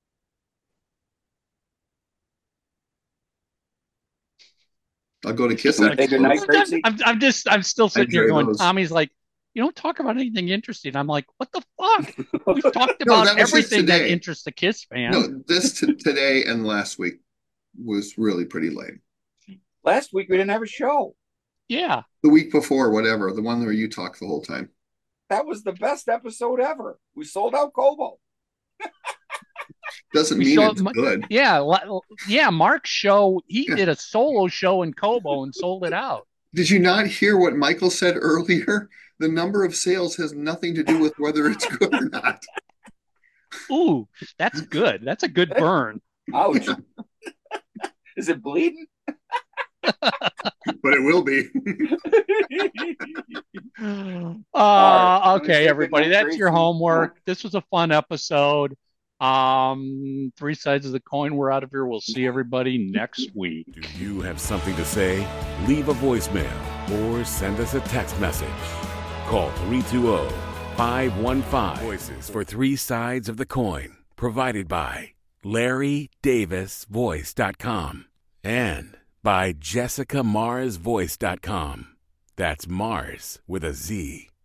I'll go to Kiss. I'm still sitting here going, Tommy's like, you don't talk about anything interesting. I'm like, what the fuck? We've talked about everything that interests the Kiss fan. No, today and last week was really pretty lame. Last week we didn't have a show. Yeah. The week before, whatever, the one where you talked the whole time. That was the best episode ever. We sold out Kobo. Doesn't mean it's good. Yeah. Mark's show, he did a solo show in Kobo and sold it out. Did you not hear what Michael said earlier? The number of sales has nothing to do with whether it's good or not. Ooh, that's good. That's a good burn. Ouch. Is it bleeding? But it will be. Okay, everybody, that's your homework. This was a fun episode. Three sides of the coin. We're out of here. We'll see everybody next week. Do you have something to say? Leave a voicemail or send us a text message. Call 320-515. Voices for Three Sides of the Coin. Provided by LarryDavisVoice.com and by JessicaMarsVoice.com. That's Mars with a Z.